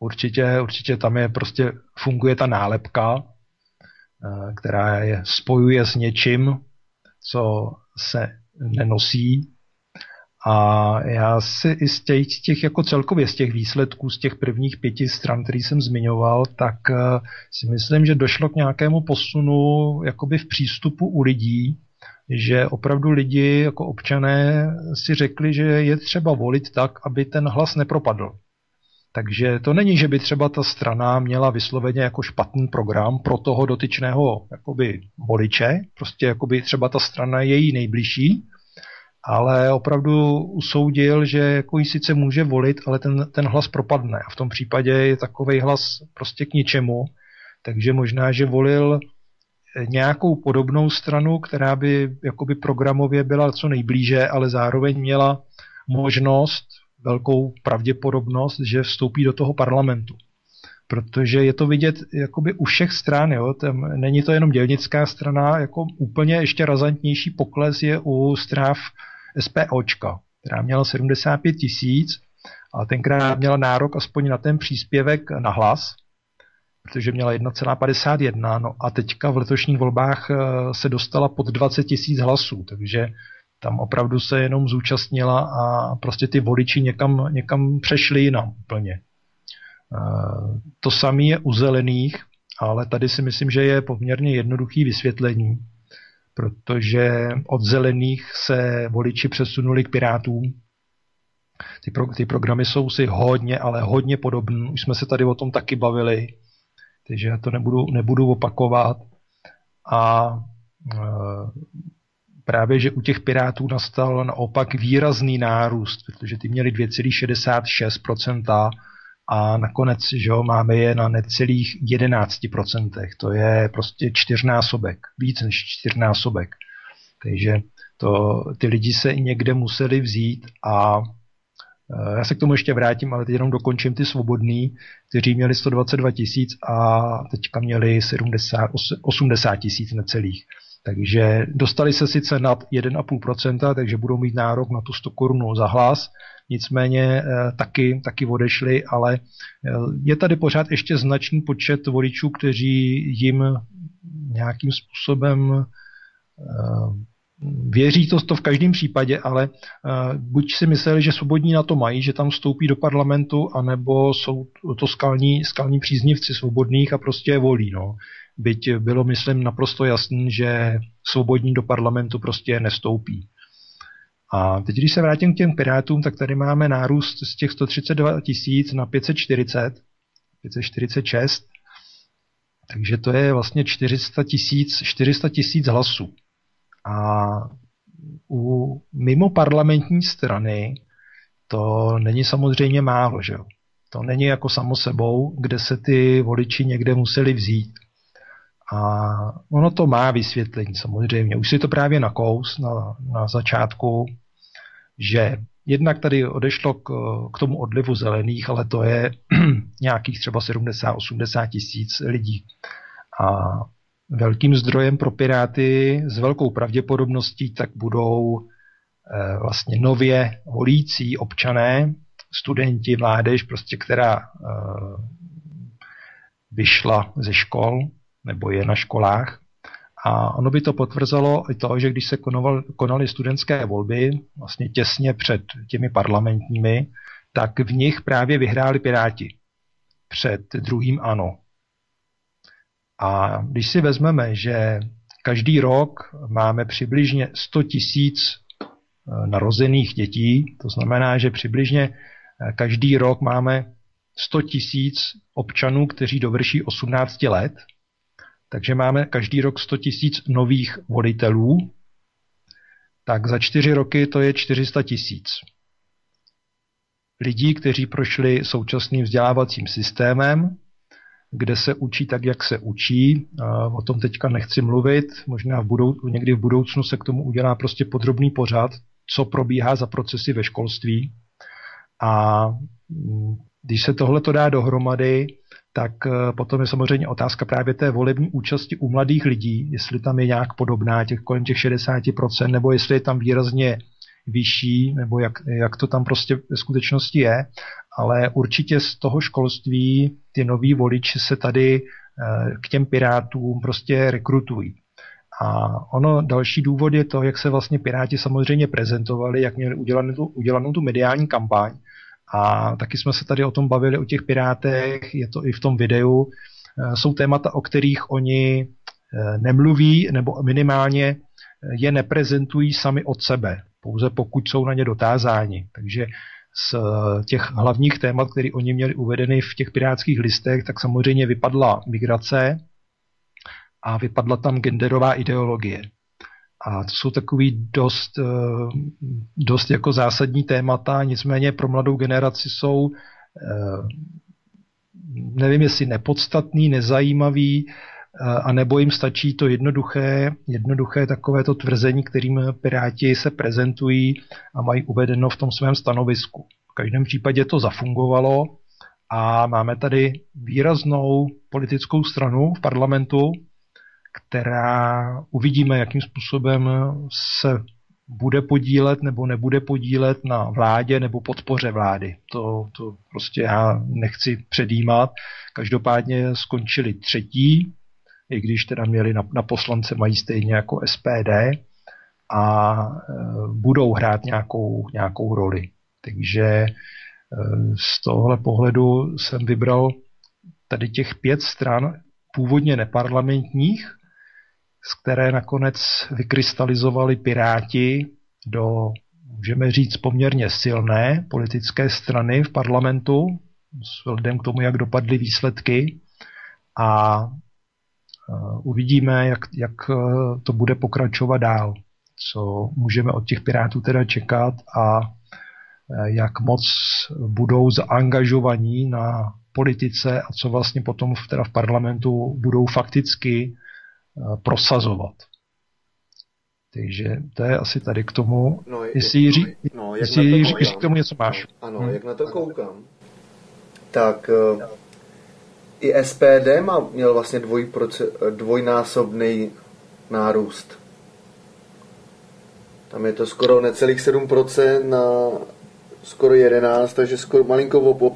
určitě tam je prostě funguje ta nálepka, která je spojuje s něčím, co se nenosí. A já si i z těch jako celkově z těch výsledků, z těch prvních 5 stran, který jsem zmiňoval, tak si myslím, že došlo k nějakému posunu jakoby v přístupu u lidí, že opravdu lidi jako občané si řekli, že je třeba volit tak, aby ten hlas nepropadl. Takže to není, že by třeba ta strana měla vysloveně jako špatný program pro toho dotyčného jakoby voliče, prostě jakoby třeba ta strana je její nejbližší, ale opravdu usoudil, že jako ji sice může volit, ale ten hlas propadne. A v tom případě je takovej hlas prostě k ničemu, takže možná, že volil nějakou podobnou stranu, která by jakoby programově byla co nejblíže, ale zároveň měla možnost, velkou pravděpodobnost, že vstoupí do toho parlamentu. Protože je to vidět jakoby u všech stran, jo? Tam není to jenom dělnická strana, jako úplně ještě razantnější pokles je u stráv SPOčka, která měla 75 000 a tenkrát měla nárok aspoň na ten příspěvek na hlas, protože měla 1,51, no a teďka v letošních volbách se dostala pod 20 000 hlasů, takže tam opravdu se jenom zúčastnila a prostě ty voliči někam přešli jinam úplně. To samé je u zelených, ale tady si myslím, že je poměrně jednoduchý vysvětlení, protože od zelených se voliči přesunuli k Pirátům. Ty programy jsou si ale hodně podobné. Už jsme se tady o tom taky bavili, takže já to nebudu opakovat. A právě, že u těch Pirátů nastal naopak výrazný nárůst, protože ty měli 2,66% a nakonec, že jo, máme je na necelých 11%. To je prostě 4násobek, víc než 4násobek. Takže ty lidi se někde museli vzít a já se k tomu ještě vrátím, ale teď jenom dokončím ty svobodný, kteří měli 122 000 a teďka měli 80 000 necelých. Takže dostali se sice nad 1,5%, takže budou mít nárok na tu 100 korun za hlas, nicméně taky odešli, ale je tady pořád ještě značný počet voličů, kteří jim nějakým způsobem věří to v každém případě, ale buď si mysleli, že svobodní na to mají, že tam vstoupí do parlamentu, anebo jsou to skalní příznivci svobodných a prostě je volí. No. Byť bylo, myslím, naprosto jasný, že svobodní do parlamentu prostě nestoupí. A teď, když se vrátím k těm Pirátům, tak tady máme nárůst z těch 132 000 na 546, takže to je vlastně 400 000 hlasů. A u mimo parlamentní strany to není samozřejmě málo, že jo? To není jako samo sebou, kde se ty voliči někde museli vzít. A ono to má vysvětlení samozřejmě. Už si to právě nakous na začátku, že jednak tady odešlo k tomu odlivu zelených, ale to je nějakých třeba 70-80 tisíc lidí. A velkým zdrojem pro Piráty s velkou pravděpodobností tak budou vlastně nově volící občané, studenti, mládež, prostě která vyšla ze škol nebo je na školách. A ono by to potvrzelo i to, že když se konaly studentské volby, vlastně těsně před těmi parlamentními, tak v nich právě vyhráli Piráti před druhým ANO. A když si vezmeme, že každý rok máme přibližně 100 000 narozených dětí, to znamená, že přibližně každý rok máme 100 000 občanů, kteří dovrší 18 let, takže máme každý rok 100 000 nových volitelů, tak za 4 roky to je 400 000 lidí, kteří prošli současným vzdělávacím systémem, kde se učí tak, jak se učí. O tom teďka nechci mluvit, možná někdy v budoucnu se k tomu udělá prostě podrobný pořad, co probíhá za procesy ve školství. A když se tohle to dá dohromady, tak potom je samozřejmě otázka právě té volební účasti u mladých lidí, jestli tam je nějak podobná, kolem těch 60%, nebo jestli je tam výrazně vyšší, nebo jak to tam prostě ve skutečnosti je. ale určitě z toho školství ty noví voliči se tady k těm Pirátům prostě rekrutují. A další důvod je to, jak se vlastně Piráti samozřejmě prezentovali, jak měli udělanou tu mediální kampaň. A taky jsme se tady o tom bavili, o těch Pirátech, je to i v tom videu. Jsou témata, o kterých oni nemluví, nebo minimálně je neprezentují sami od sebe, pouze pokud jsou na ně dotázáni. Takže z těch hlavních témat, které oni měli uvedeny v těch pirátských listech, tak samozřejmě vypadla migrace a vypadla tam genderová ideologie. A to jsou takový dost jako zásadní témata, nicméně pro mladou generaci jsou, nevím jestli nepodstatný, nezajímavý, a nebo jim stačí to jednoduché takovéto tvrzení, kterým Piráti se prezentují a mají uvedeno v tom svém stanovisku. V každém případě to zafungovalo a máme tady výraznou politickou stranu v parlamentu, která uvidíme, jakým způsobem se bude podílet nebo nebude podílet na vládě nebo podpoře vlády. To prostě já nechci předjímat. Každopádně skončili třetí, i když teda měli na poslance mají stejně jako SPD a budou hrát nějakou roli. Takže z tohohle pohledu jsem vybral tady těch 5 stran původně neparlamentních, z které nakonec vykrystalizovali Piráti do, můžeme říct, poměrně silné politické strany v parlamentu, vzhledem k tomu, jak dopadly výsledky. A uvidíme, jak to bude pokračovat dál, co můžeme od těch Pirátů teda čekat a jak moc budou zaangažovaní na politice a co vlastně potom teda v parlamentu budou fakticky prosazovat. Takže to je asi tady k tomu. Jestli Jiří, k tomu něco máš. Ano, jak na to koukám, tak i SPD měl vlastně dvojnásobný nárůst. Tam je to skoro necelých 7% na skoro 11%, takže skoro malinko o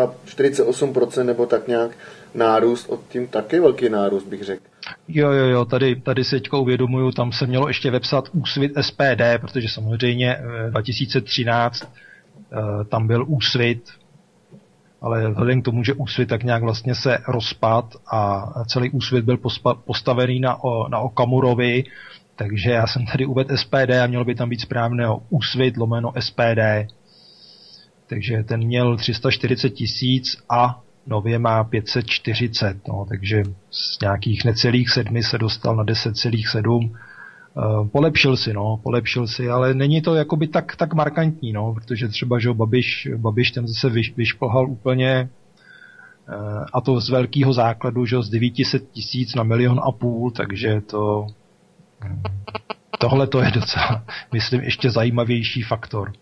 48% nebo tak nějak nárůst, od tím taky velký nárůst, bych řekl. Jo, tady si teďka uvědomuju, tam se mělo ještě vepsat Úsvit SPD, protože samozřejmě 2013 tam byl Úsvit, ale vzhledem k tomu, že Úsvit tak nějak vlastně se rozpad a celý Úsvit byl postavený na Okamurovi, takže já jsem tady uvedl SPD a mělo by tam být správného Úsvit / SPD. Takže ten měl 340 000 a nově má 540, takže z nějakých necelých 7 se dostal na 10,7. Polepšil si, ale není to jakoby tak markantní, protože třeba, že Babiš ten zase vyšplhal úplně, a to z velkého základu, že z 900 000 na 1,5 milionu, takže tohle to je docela, myslím, ještě zajímavější faktor.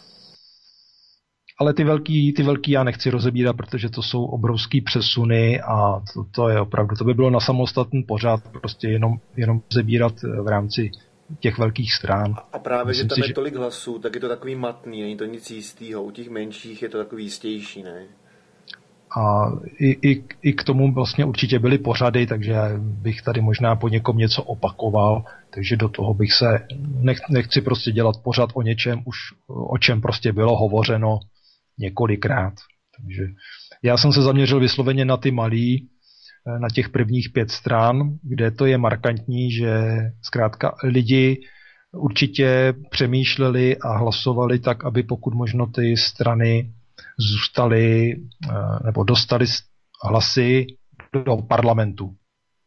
Ale ty velký já nechci rozebírat, protože to jsou obrovský přesuny a to je opravdu, to by bylo na samostatný pořad, prostě jenom rozebírat v rámci těch velkých stran. A právě, myslím že tam je tolik hlasů, tak je to takový matný, není to nic jistýho. U těch menších je to takový jistější, ne? A i k tomu vlastně určitě byly pořady, takže bych tady možná po někom něco opakoval, takže do toho bych se, nechci prostě dělat pořad o něčem, už o čem prostě bylo hovořeno několikrát. Takže já jsem se zaměřil vysloveně na ty malý, na těch prvních 5 stran, kde to je markantní, že zkrátka lidi určitě přemýšleli a hlasovali tak, aby pokud možno ty strany zůstaly nebo dostali hlasy do parlamentu.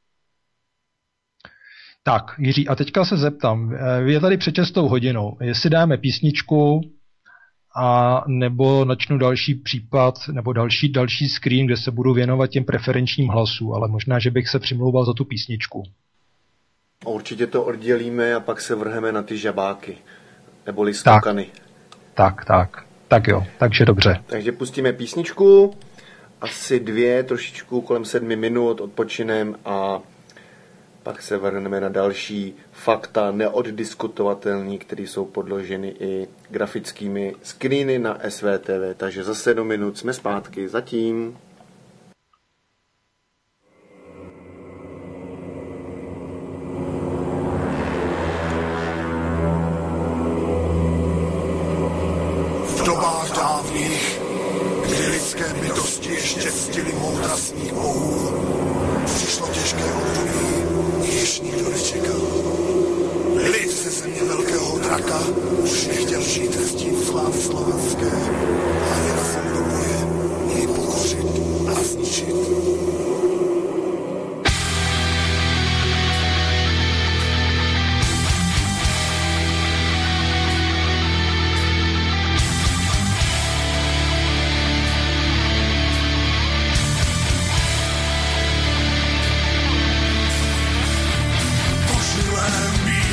Tak, Jiří, a teďka se zeptám, je tady před 6 hodinou, jestli dáme písničku a nebo načnu další případ nebo další screen, kde se budu věnovat těm preferenčním hlasům, ale možná, že bych se přimlouval za tu písničku. Určitě to oddělíme a pak se vrhneme na ty žabáky, neboli skokany. Tak jo, takže dobře. Takže pustíme písničku, asi 2, trošičku kolem 7 minut odpočinem a Pak se vrhneme na další fakta neoddiskutovatelní, které jsou podloženy i grafickými screeny na SVTV. Takže za 7 minut jsme zpátky. Zatím. V dobách dávných, kdy lidské bytosti ještě ctili moudra svých bohů, přišlo těžké období, již nikdo nečekal. Lid ze země velkého draka už nechtěl žít v stín slávy slovanské a vyrazil do boje jej pokořit a zničit.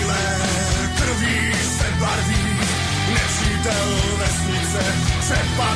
Před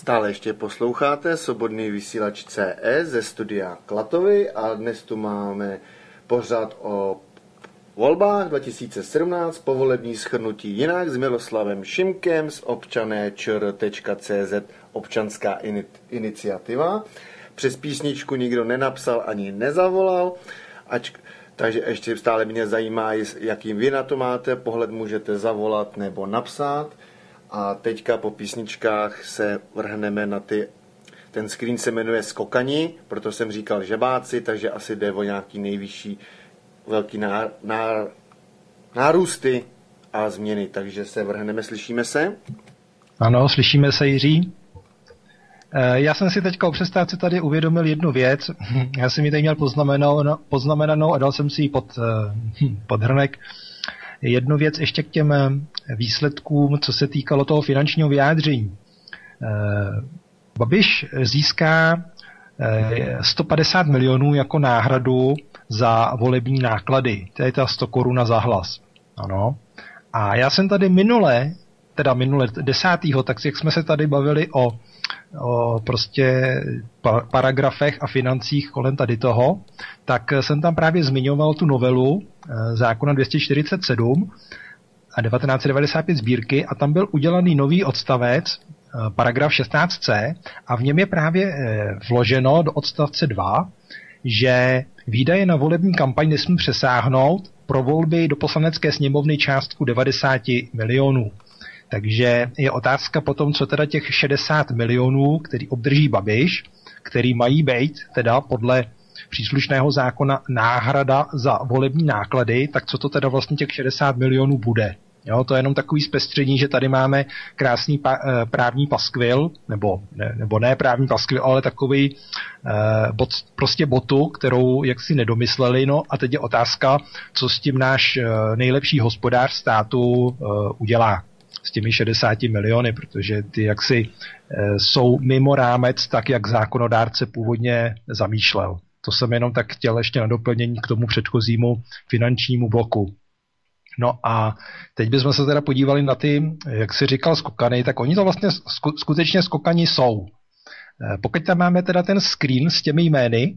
Stále ještě posloucháte Svobodný vysílač CE ze studia Klatovy a dnes tu máme pořad o volbách 2017, povolební shrnutí jinak s Miloslavem Šimkem z občané.cz občanská iniciativa. Přes písničku nikdo nenapsal ani nezavolal, takže ještě stále mě zajímá, jakým vy na to máte pohled, můžete zavolat nebo napsat. A teďka po písničkách se vrhneme na ten screen se jmenuje Skokani, proto jsem říkal žebáci, takže asi jde o nějaký nejvyšší velký nárůsty a změny, takže se vrhneme, slyšíme se? Ano, slyšíme se, Jiří. Já jsem si teďka o přestávce tady uvědomil jednu věc. Já jsem ji tady měl poznamenanou a dal jsem si ji pod hrnek. Jednu věc ještě k těm výsledkům, co se týkalo toho finančního vyjádření. Babiš získá 150 milionů jako náhradu za volební náklady. To je ta 100 korun za hlas. Ano. A já jsem tady minule 10. tak jak jsme se tady bavili o prostě paragrafech a financích kolem tady toho, tak jsem tam právě zmiňoval tu novelu zákona 247 a 1995 sbírky a tam byl udělaný nový odstavec, paragraf 16c, a v něm je právě vloženo do odstavce 2, že výdaje na volební kampaň nesmí přesáhnout pro volby do poslanecké sněmovny částku 90 milionů. Takže je otázka potom, co teda těch 60 milionů, který obdrží Babiš, který mají být teda podle příslušného zákona náhrada za volební náklady, tak co to teda vlastně těch 60 milionů bude. Jo, to je jenom takový zpestření, že tady máme krásný právní paskvil, nebo ne právní paskvil, ale takový prostě botu, kterou jaksi nedomysleli. No a teď je otázka, co s tím náš nejlepší hospodář státu udělá s těmi 60 miliony, protože ty jaksi jsou mimo rámec tak, jak zákonodárce původně zamýšlel. To jsem jenom tak chtěl ještě na doplnění k tomu předchozímu finančnímu bloku. No a teď bychom se teda podívali na ty, jak si říkal, skokany, tak oni to vlastně skutečně skokani jsou. Pokud tam máme teda ten screen s těmi jmény,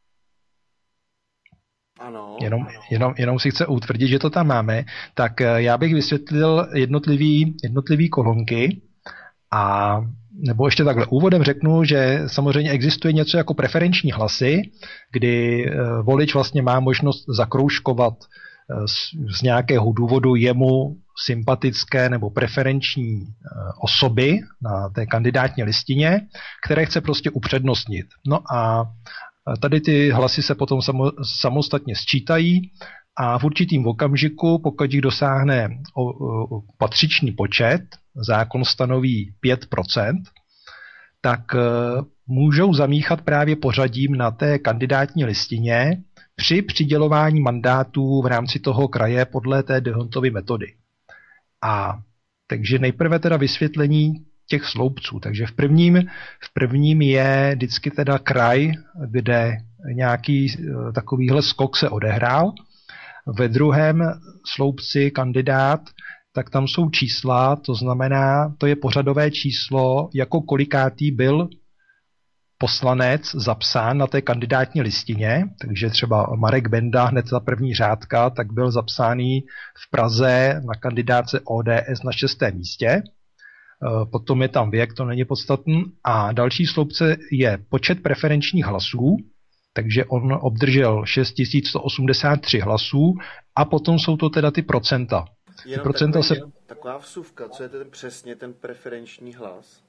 ano. Jenom si chce utvrdit, že to tam máme, tak já bych vysvětlil jednotlivý kolonky a nebo ještě takhle úvodem řeknu, že samozřejmě existuje něco jako preferenční hlasy, kdy volič vlastně má možnost zakroužkovat z nějakého důvodu jemu sympatické nebo preferenční osoby na té kandidátní listině, které chce prostě upřednostnit. No a tady ty hlasy se potom samostatně sčítají a v určitým okamžiku, pokud jich dosáhne patřičný počet, zákon stanoví 5%, tak můžou zamíchat právě pořadím na té kandidátní listině při přidělování mandátů v rámci toho kraje podle té D'Hondtovy metody. A takže nejprve teda vysvětlení těch sloupců. Takže v prvním je vždycky teda kraj, kde nějaký takovýhle skok se odehrál. Ve druhém sloupci kandidát, tak tam jsou čísla, to znamená, to je pořadové číslo, jako kolikátý byl poslanec zapsán na té kandidátní listině, takže třeba Marek Benda hned za první řádka, tak byl zapsaný v Praze na kandidáce ODS na 6. místě. Potom je tam věk, to není podstatný. A další sloupce je počet preferenčních hlasů, takže on obdržel 6183 hlasů a potom jsou to teda ty procenta. Taková vsuvka, co je přesně ten preferenční hlas?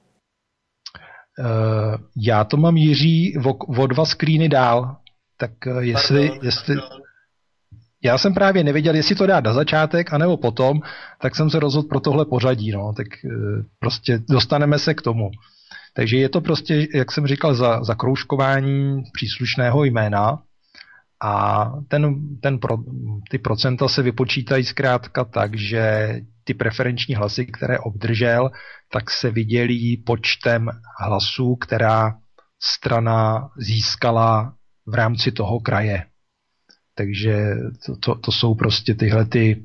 Já to mám, Jiří, o 2 screeny dál. Tak jestli já jsem právě nevěděl, jestli to dát na začátek, anebo potom, tak jsem se rozhodl pro tohle pořadí. No. Tak prostě dostaneme se k tomu. Takže je to prostě, jak jsem říkal, za kroužkování příslušného jména a ty procenta se vypočítají zkrátka tak, že ty preferenční hlasy, které obdržel, tak se vydělí počtem hlasů, která strana získala v rámci toho kraje. Takže to jsou prostě tyhle ty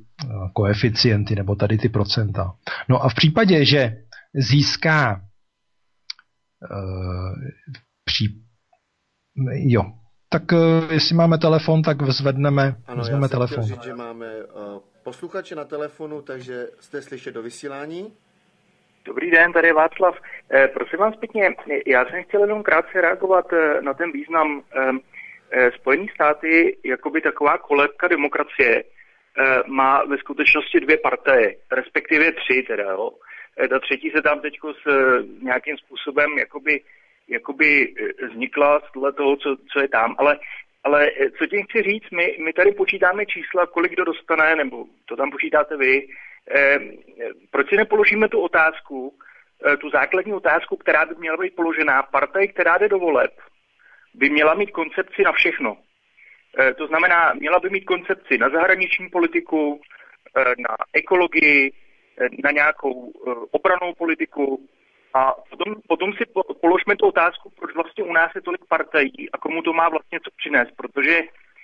koeficienty, nebo tady ty procenta. No a v případě, že získá Jo. Tak jestli máme telefon, tak vezmeme telefon. Ano, já jsem chtěl říct, že máme posluchače na telefonu, takže jste slyšet do vysílání. Dobrý den, tady je Václav. Prosím vás pěkně, já jsem chtěl jenom krátce reagovat na ten význam. Spojené státy, jakoby taková kolébka demokracie, má ve skutečnosti 2 partaje, respektive 3 teda, jo. Ta třetí se tam teďko s nějakým způsobem jakoby vznikla z toho, co je tam, ale co tím chci říct, my tady počítáme čísla, kolik kdo dostane, nebo to tam počítáte vy, proč si nepoložíme tu otázku, tu základní otázku, která by měla být položená, partaj, která jde do voleb, by měla mít koncepci na všechno. To znamená, měla by mít koncepci na zahraniční politiku, na ekologii, na nějakou obrannou politiku a potom si položme tu otázku, proč vlastně u nás je tolik partají a komu to má vlastně co přinést, protože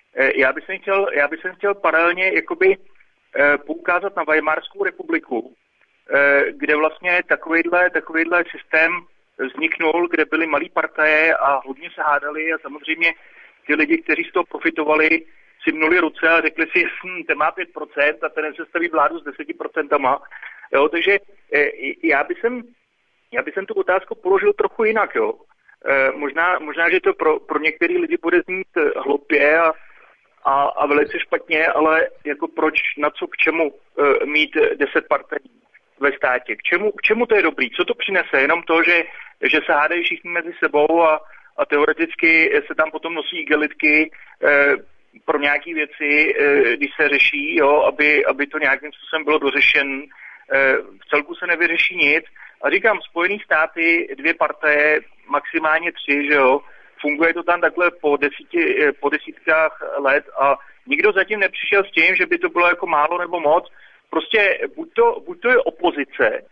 já bych chtěl paralelně jakoby poukázat na Weimarskou republiku, kde vlastně takovýhle systém vzniknul, kde byly malý partaje a hodně se hádali a samozřejmě ty lidi, kteří z toho profitovali, si mnuli ruce a řekli si, ten má 5% a ten se staví vládu s 10%. Jo, takže já bych tu otázku položil trochu jinak. Jo. Možná, že to pro některý lidi bude znít hloupě a velice špatně, ale jako proč, na co, k čemu mít 10 partají ve státě? K čemu to je dobrý? Co to přinese? Jenom to, že se hádají všichni mezi sebou a teoreticky se tam potom nosí igelitky pro nějaké věci, když se řeší, jo, aby to nějakým způsobem bylo dořešen. V celku se nevyřeší nic. A říkám, Spojené státy, 2 partaje, maximálně 3, že jo, funguje to tam takhle po desítkách let a nikdo zatím nepřišel s tím, že by to bylo jako málo nebo moc. Prostě buď to je opozice,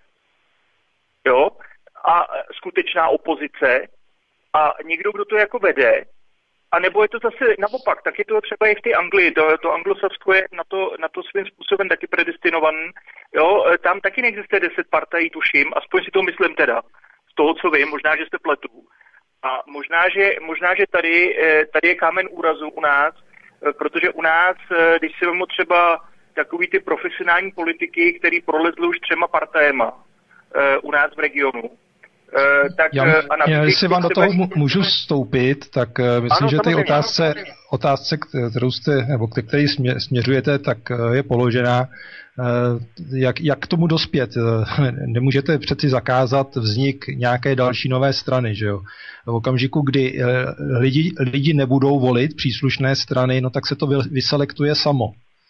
jo, a skutečná opozice a někdo, kdo to jako vede, a nebo je to zase naopak, tak je to třeba i v té Anglii, to anglosasko je na to svým způsobem taky predestinovaný, jo, tam taky neexistuje 10 partají, tuším, aspoň si to myslím teda, z toho, co vím, možná, že jste pletů. A možná, že tady je kámen úrazu u nás, protože u nás, když si vemu třeba takový ty profesionální politiky, který prolezli už 3 partajema u nás v regionu, tak... Jestli vám do toho můžu vstoupit, tak myslím, ano, že té otázce, kterou který směřujete, tak je položená. Jak k tomu dospět? Nemůžete přeci zakázat vznik nějaké další nové strany, že jo? V okamžiku, kdy lidi nebudou volit příslušné strany, no tak se to vyselektuje samo.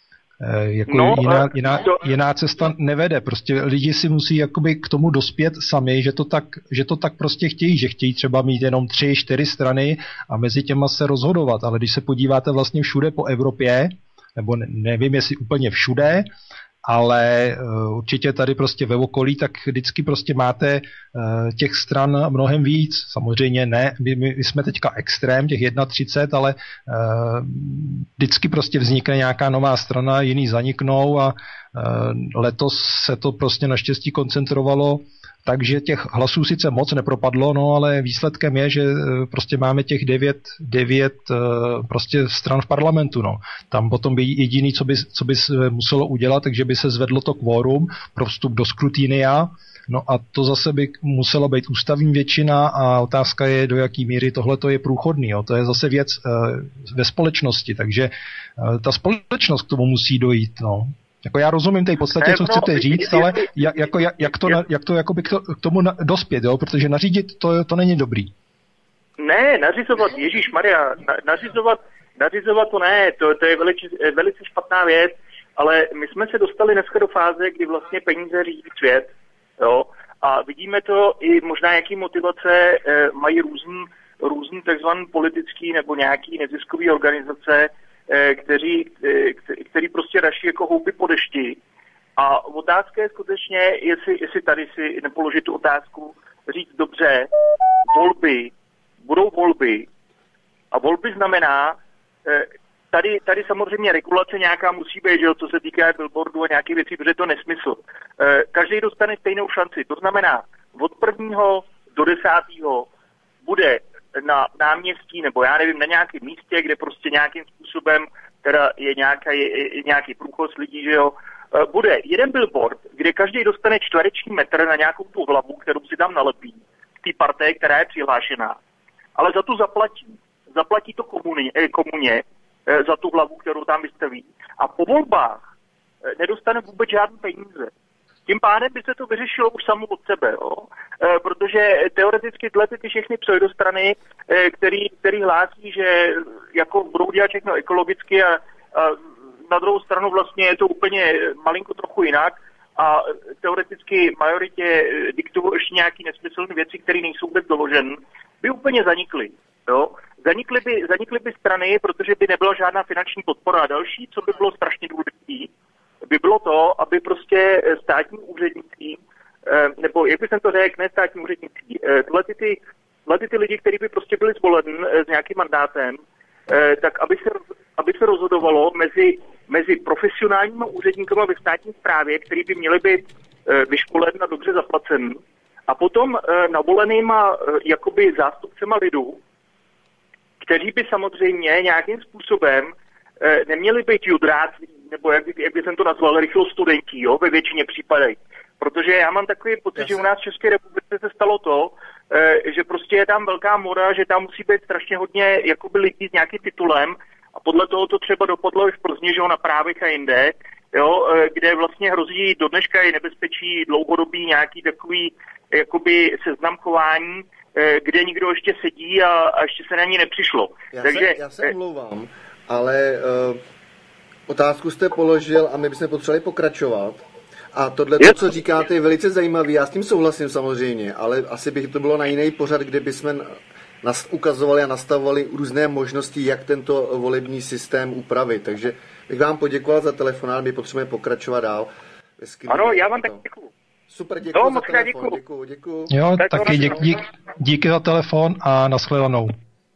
Jiná cesta nevede. Prostě lidi si musí jakoby k tomu dospět sami, že to tak prostě chtějí, že chtějí třeba mít jenom 3-4 strany a mezi těma se rozhodovat. Ale když se podíváte vlastně všude po Evropě, nebo nevím, jestli úplně všude, ale určitě tady prostě ve okolí, tak vždycky prostě máte těch stran mnohem víc. Samozřejmě ne, my jsme teďka extrém, těch 31, ale vždycky prostě vznikne nějaká nová strana, jiný zaniknou a letos se to prostě naštěstí koncentrovalo, takže těch hlasů sice moc nepropadlo, no ale výsledkem je, že prostě máme těch 9 prostě stran v parlamentu, no. Tam potom by jediný, co by se muselo udělat, takže by se zvedlo to kvórum pro vstup do skrutinia, no a to zase by musela být ústavní většina a otázka je, do jaký míry tohleto je průchodný, jo. To je zase věc ve společnosti, takže ta společnost k tomu musí dojít, no. Jako já rozumím té podstatě, co chcete říct, ale jak to jakoby k tomu dospět, jo? Protože nařídit to není dobrý. Ne, nařizovat, Ježíšmarja, nařizovat to ne, to je velice špatná věc, ale my jsme se dostali dneska do fáze, kdy vlastně peníze řídí svět, jo? A vidíme to i možná, jaký motivace mají různý takzvaný politický nebo nějaký neziskový organizace, který prostě raší jako houby po dešti. A otázka je skutečně, jestli tady si nepoložit tu otázku, říct dobře, budou volby. A volby znamená, tady samozřejmě regulace nějaká musí být, že jo, co se týká billboardu a nějakých věcí, protože je to nesmysl. Každý dostane stejnou šanci. To znamená, od 1. do 10. bude na náměstí, nebo já nevím, na nějakém místě, kde prostě nějakým způsobem teda je nějaký průchod lidí, že jo, bude jeden billboard, kde každý dostane čtvereční metr na nějakou tu hlavu, kterou si tam nalepí, v té parté, která je přihlášená, ale za to zaplatí to komuně za tu hlavu, kterou tam vystaví. A po volbách nedostane vůbec žádné peníze. Tím pádem by se to vyřešilo už samo od sebe, jo? Protože teoreticky ty všechny pseudostrany, který hlásí, že jako budou dělat všechno ekologicky a na druhou stranu vlastně je to úplně malinko trochu jinak a teoreticky majoritě diktují ještě nějaký nesmyslné věci, které nejsou vůbec doložen, by úplně zanikly. Jo? Zanikly by strany, protože by nebyla žádná finanční podpora. A další, co by bylo strašně důležité, by bylo to, aby prostě státní úředníci, nebo jak bych to řekl, ne státní úředníci, tyhle ty lidi, kteří by prostě byli zvoleni s nějakým mandátem, tak aby se rozhodovalo mezi profesionálními úředníkama ve státní správě, který by měli být vyškolen a dobře zaplacen, a potom navolenýma jakoby zástupcema lidu, kteří by samozřejmě nějakým způsobem neměli být judráci, nebo jak by jsem to nazval, rychlostudenti, jo, ve většině případech. Protože já mám takový pocit, že u nás v České republice se stalo to, že prostě je tam velká moda, že tam musí být strašně hodně jakoby lidí s nějakým titulem a podle toho to třeba dopadlo i v Plzni, že ho na právech a jinde, jo, kde vlastně hrozí do dneška i nebezpečí dlouhodobý nějaký takový jakoby seznam chování, kde nikdo ještě sedí a ještě se na ní nepřišlo. Já se omlouvám, ale otázku jste položil a my bychom potřebovali pokračovat. A tohle, co říkáte, je velice zajímavé. Já s tím souhlasím samozřejmě, ale asi bych to bylo na jiný pořad, kde bychom ukazovali a nastavovali různé možnosti, jak tento volební systém upravit. Takže bych vám poděkoval za telefonát, my potřebujeme pokračovat dál. Ano, já vám taky děkuju. Super, děkuji za telefon. Děkuju. Jo, taky díky za telefon a nashledanou.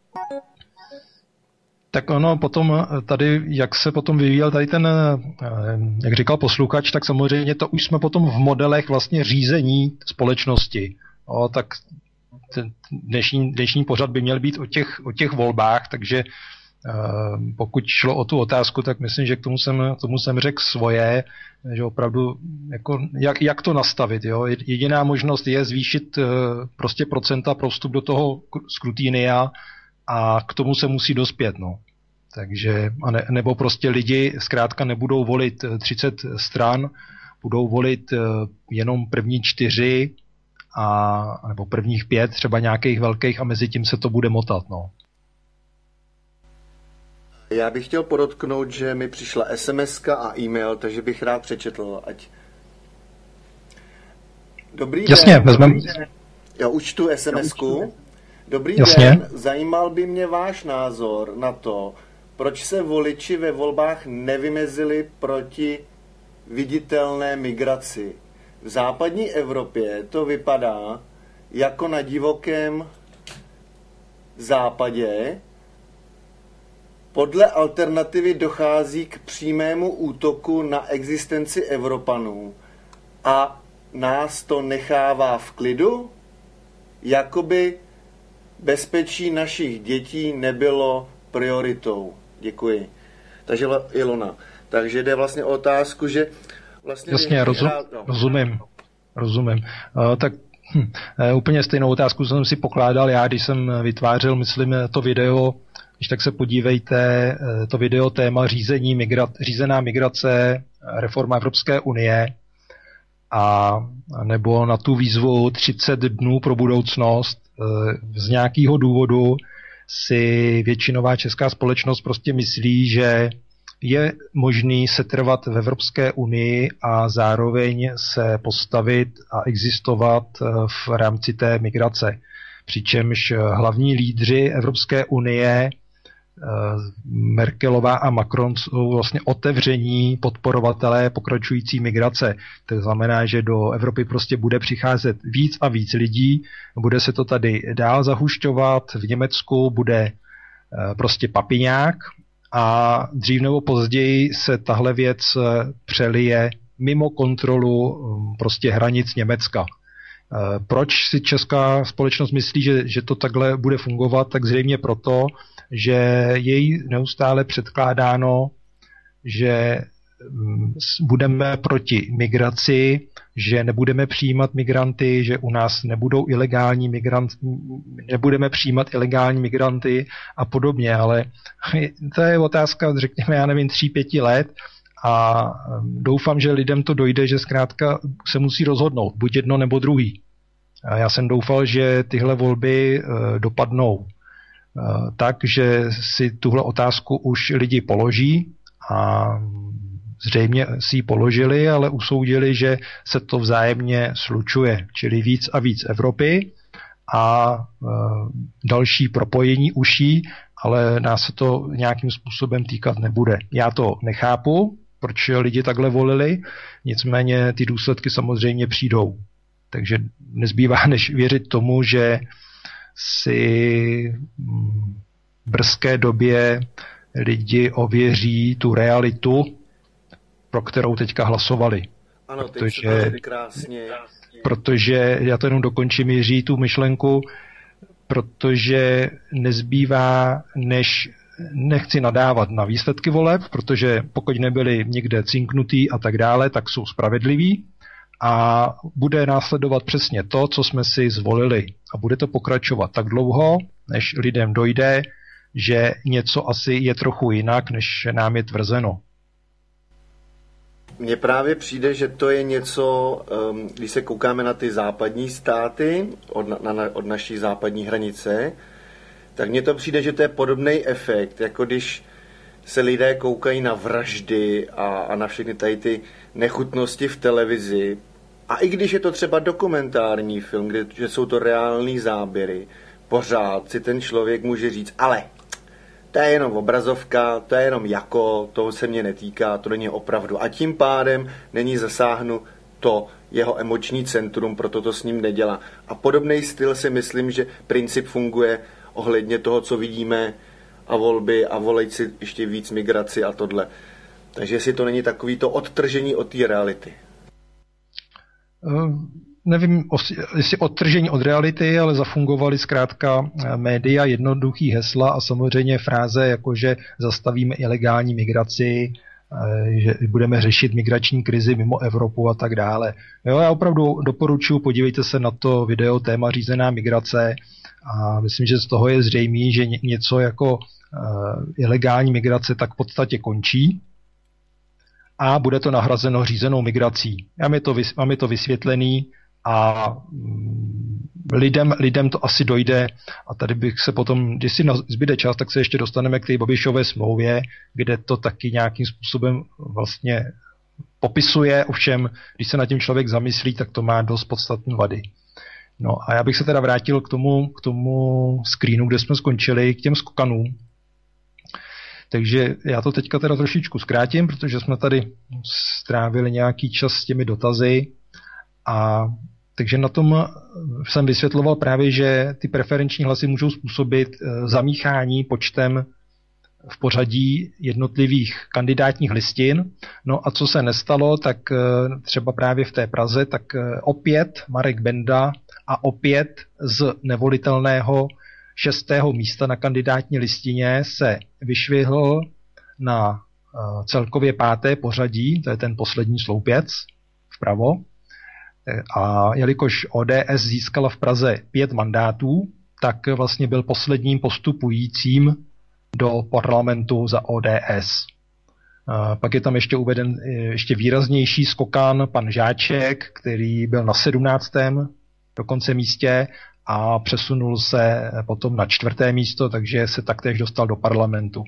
Tak ono potom tady, jak se potom vyvíjel tady ten, jak říkal posluchač, tak samozřejmě to už jsme potom v modelech vlastně řízení společnosti. O, tak dnešní pořad by měl být o těch volbách, takže pokud šlo o tu otázku, tak myslím, že k tomu jsem řekl svoje, že opravdu jako, jak to nastavit. Jo? Jediná možnost je zvýšit prostě procenta pro vstup do toho skrutínia a k tomu se musí dospět. No. Takže, nebo prostě lidi zkrátka nebudou volit 30 stran, budou volit jenom první 4 nebo prvních 5 třeba nějakých velkých a mezi tím se to bude motat. No. Já bych chtěl podotknout, že mi přišla SMS-ka a e-mail, takže bych rád přečetl, ať... Dobrý Jasně, den. Vezmeme. Já učtu SMS-ku. Dobrý Jasně. Den, zajímal by mě váš názor na to, proč se voliči ve volbách nevymezili proti viditelné migraci. V západní Evropě to vypadá jako na divokém západě. Podle alternativy dochází k přímému útoku na existenci Evropanů a nás to nechává v klidu, jakoby bezpečí našich dětí nebylo prioritou. Děkuji. Takže Ilona. Takže jde vlastně o otázku, že vlastně... Jasně, rozumím. Tak úplně stejnou otázku jsem si pokládal já, když jsem vytvářel, myslím, to video. Když tak se podívejte, to video téma řízená migrace, reforma Evropské unie, a nebo na tu výzvu 30 dnů pro budoucnost. Z nějakého důvodu si většinová česká společnost prostě myslí, že je možný setrvat v Evropské unii a zároveň se postavit a existovat v rámci té migrace. Přičemž hlavní lídři Evropské unie, Merkelová a Macron, jsou vlastně otevření podporovatelé pokračující migrace. To znamená, že do Evropy prostě bude přicházet víc a víc lidí, bude se to tady dál zahušťovat, v Německu bude prostě papiňák a dřív nebo později se tahle věc přelije mimo kontrolu prostě hranic Německa. Proč si česká společnost myslí, že to takhle bude fungovat, tak zřejmě proto, že je jí neustále předkládáno, že budeme proti migraci, že nebudeme přijímat migranty, že u nás nebudou ilegální migranti, nebudeme přijímat ilegální migranty a podobně, ale to je otázka, řekněme, já nevím, 3-5 let a doufám, že lidem to dojde, že zkrátka se musí rozhodnout, buď jedno nebo druhý. A já jsem doufal, že tyhle volby dopadnou tak, že si tuhle otázku už lidi položí a zřejmě si ji položili, ale usoudili, že se to vzájemně slučuje, čili víc a víc Evropy a další propojení uší, ale nás se to nějakým způsobem týkat nebude. Já to nechápu, proč lidi takhle volili, nicméně ty důsledky samozřejmě přijdou. Takže nezbývá než věřit tomu, že si v brzké době lidi ověří tu realitu, pro kterou teďka hlasovali. Ano, teď se to krásně. Protože, já to jenom dokončím, Jiří, tu myšlenku, protože nezbývá, než nechci nadávat na výsledky voleb, protože pokud nebyli někde cinknutý a tak dále, tak jsou spravedliví a bude následovat přesně to, co jsme si zvolili. A bude to pokračovat tak dlouho, než lidem dojde, že něco asi je trochu jinak, než nám je tvrzeno. Mně právě přijde, že to je něco, když se koukáme na ty západní státy od naší západní hranice, tak mně to přijde, že to je podobný efekt, jako když se lidé koukají na vraždy a na všechny tady ty nechutnosti v televizi. A i když je to třeba dokumentární film, že jsou to reální záběry, pořád si ten člověk může říct, ale to je jenom obrazovka, to je jenom toho se mě netýká, to není opravdu. A tím pádem není zasáhnu to jeho emoční centrum, proto to s ním nedělá. A podobný styl si myslím, že princip funguje ohledně toho, co vidíme a volby a volejt si ještě víc migraci a tohle. Takže jestli to není takový to odtržení od té reality. Nevím, jestli odtržení od reality, ale zafungovaly zkrátka média, jednoduchý hesla a samozřejmě fráze, jako že zastavíme ilegální migraci, že budeme řešit migrační krizi mimo Evropu a tak dále. Jo, já opravdu doporučuji, podívejte se na to video téma řízená migrace a myslím, že z toho je zřejmé, že něco jako ilegální migrace tak v podstatě končí a bude to nahrazeno řízenou migrací. Mám je to vysvětlený a lidem to asi dojde a tady bych se potom, když si zbyde čas, tak se ještě dostaneme k té Babišové smlouvě, kde to taky nějakým způsobem vlastně popisuje, ovšem, když se nad tím člověk zamyslí, tak to má dost podstatné vady. No a já bych se teda vrátil k tomu screenu, kde jsme skončili, k těm skokanům. Takže já to teďka teda trošičku zkrátím, protože jsme tady strávili nějaký čas s těmi dotazy a takže na tom jsem vysvětloval právě, že ty preferenční hlasy můžou způsobit zamíchání počtem v pořadí jednotlivých kandidátních listin. No a co se nestalo, tak třeba právě v té Praze, tak opět Marek Benda a opět z nevolitelného 6. místa na kandidátní listině se vyšvihl na celkově 5. pořadí, to je ten poslední sloupec vpravo. A jelikož ODS získala v Praze 5 mandátů, tak vlastně byl posledním postupujícím do parlamentu za ODS. Pak je tam ještě uveden ještě výraznější skokan pan Žáček, který byl na 17. dokonce místě a přesunul se potom na 4. místo, takže se taktéž dostal do parlamentu.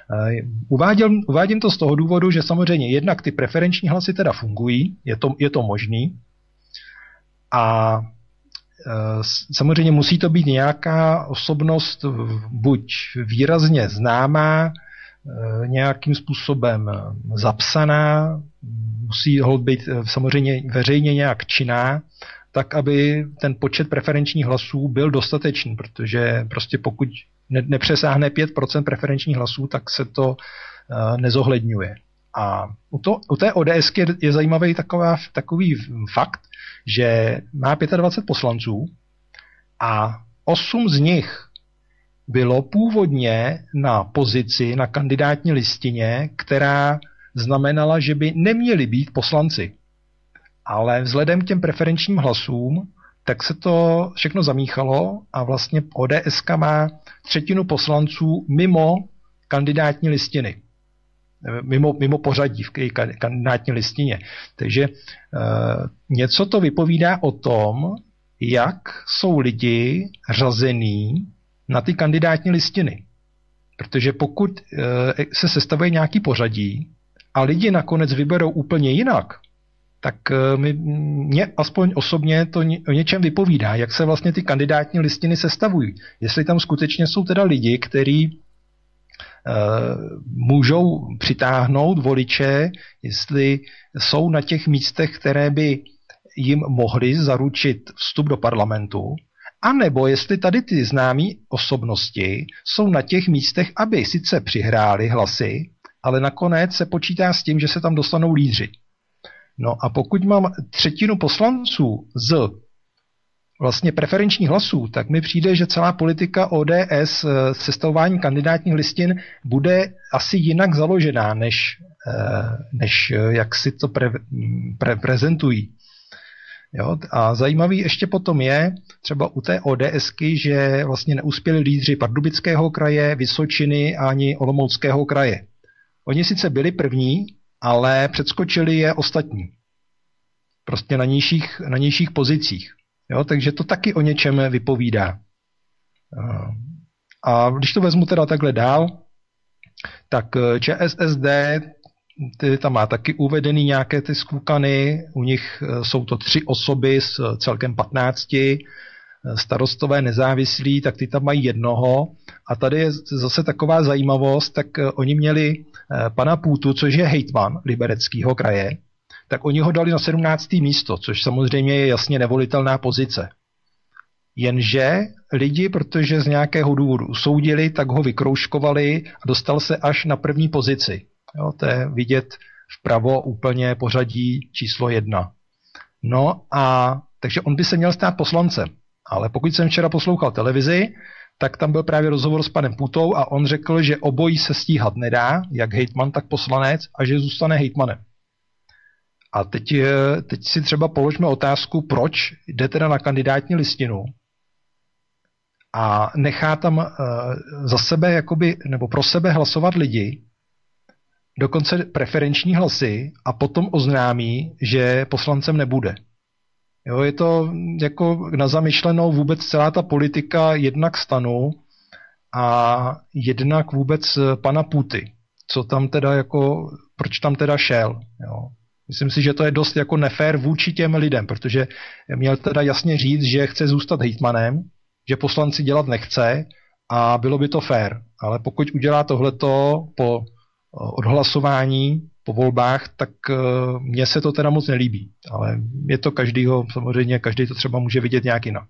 Uvádím to z toho důvodu, že samozřejmě jednak ty preferenční hlasy teda fungují, je to možný, a samozřejmě musí to být nějaká osobnost buď výrazně známá, nějakým způsobem zapsaná, musí být samozřejmě veřejně nějak činná, tak aby ten počet preferenčních hlasů byl dostatečný, protože prostě pokud nepřesáhne 5% preferenčních hlasů, tak se to nezohledňuje. A u té ODS je zajímavý takový fakt, že má 25 poslanců a 8 z nich bylo původně na pozici, na kandidátní listině, která znamenala, že by neměli být poslanci. Ale vzhledem k těm preferenčním hlasům, tak se to všechno zamíchalo a vlastně ODS má 1/3 poslanců mimo kandidátní listiny. Mimo pořadí v kandidátní listině. Takže něco to vypovídá o tom, jak jsou lidi řazení na ty kandidátní listiny. Protože pokud se sestavuje nějaký pořadí a lidi nakonec vyberou úplně jinak, tak mě aspoň osobně to o něčem vypovídá, jak se vlastně ty kandidátní listiny sestavují. Jestli tam skutečně jsou teda lidi, kteří můžou přitáhnout voliče, jestli jsou na těch místech, které by jim mohly zaručit vstup do parlamentu, anebo jestli tady ty známí osobnosti jsou na těch místech, aby sice přihráli hlasy, ale nakonec se počítá s tím, že se tam dostanou lídři. No a pokud mám 1/3 poslanců z vlastně preferenčních hlasů, tak mi přijde, že celá politika ODS sestavování kandidátních listin bude asi jinak založená, než jak si to prezentují. Jo? A zajímavý ještě potom je třeba u té ODSky, že vlastně neuspěli lídři Pardubického kraje, Vysočiny ani Olomouckého kraje. Oni sice byli první, ale předskočili je ostatní. Prostě na nižších pozicích. Jo, takže to taky o něčem vypovídá. A když to vezmu teda takhle dál, tak ČSSD tam má taky uvedený nějaké ty skúkany, u nich jsou to 3 osoby z celkem 15, starostové nezávislí, tak ty tam mají jednoho. A tady je zase taková zajímavost, tak oni měli pana Půtu, což je hejtman Libereckého kraje, tak oni ho dali na 17. místo, což samozřejmě je jasně nevolitelná pozice. Jenže lidi, protože z nějakého důvodu usoudili, tak ho vykroužkovali a dostal se až na 1. pozici. Jo, to je vidět vpravo úplně pořadí číslo 1. No a takže on by se měl stát poslancem. Ale pokud jsem včera poslouchal televizi, tak tam byl právě rozhovor s panem Putou a on řekl, že obojí se stíhat nedá, jak hejtman, tak poslanec, a že zůstane hejtmanem. A teď si třeba položme otázku, proč jde teda na kandidátní listinu a nechá tam za sebe jakoby, nebo pro sebe hlasovat lidi, dokonce preferenční hlasy, a potom oznámí, že poslancem nebude. Jo, je to jako na zamyšlenou vůbec celá ta politika jednak STANu a jednak vůbec pana Puty. Co tam teda jako, proč tam teda šel, jo. Myslím si, že to je dost jako nefér vůči těm lidem, protože měl teda jasně říct, že chce zůstat hejtmanem, že poslanci dělat nechce a bylo by to fér. Ale pokud udělá tohleto po odhlasování, po volbách, tak mně se to teda moc nelíbí. Ale je to každýho, samozřejmě každý to třeba může vidět nějak jinak.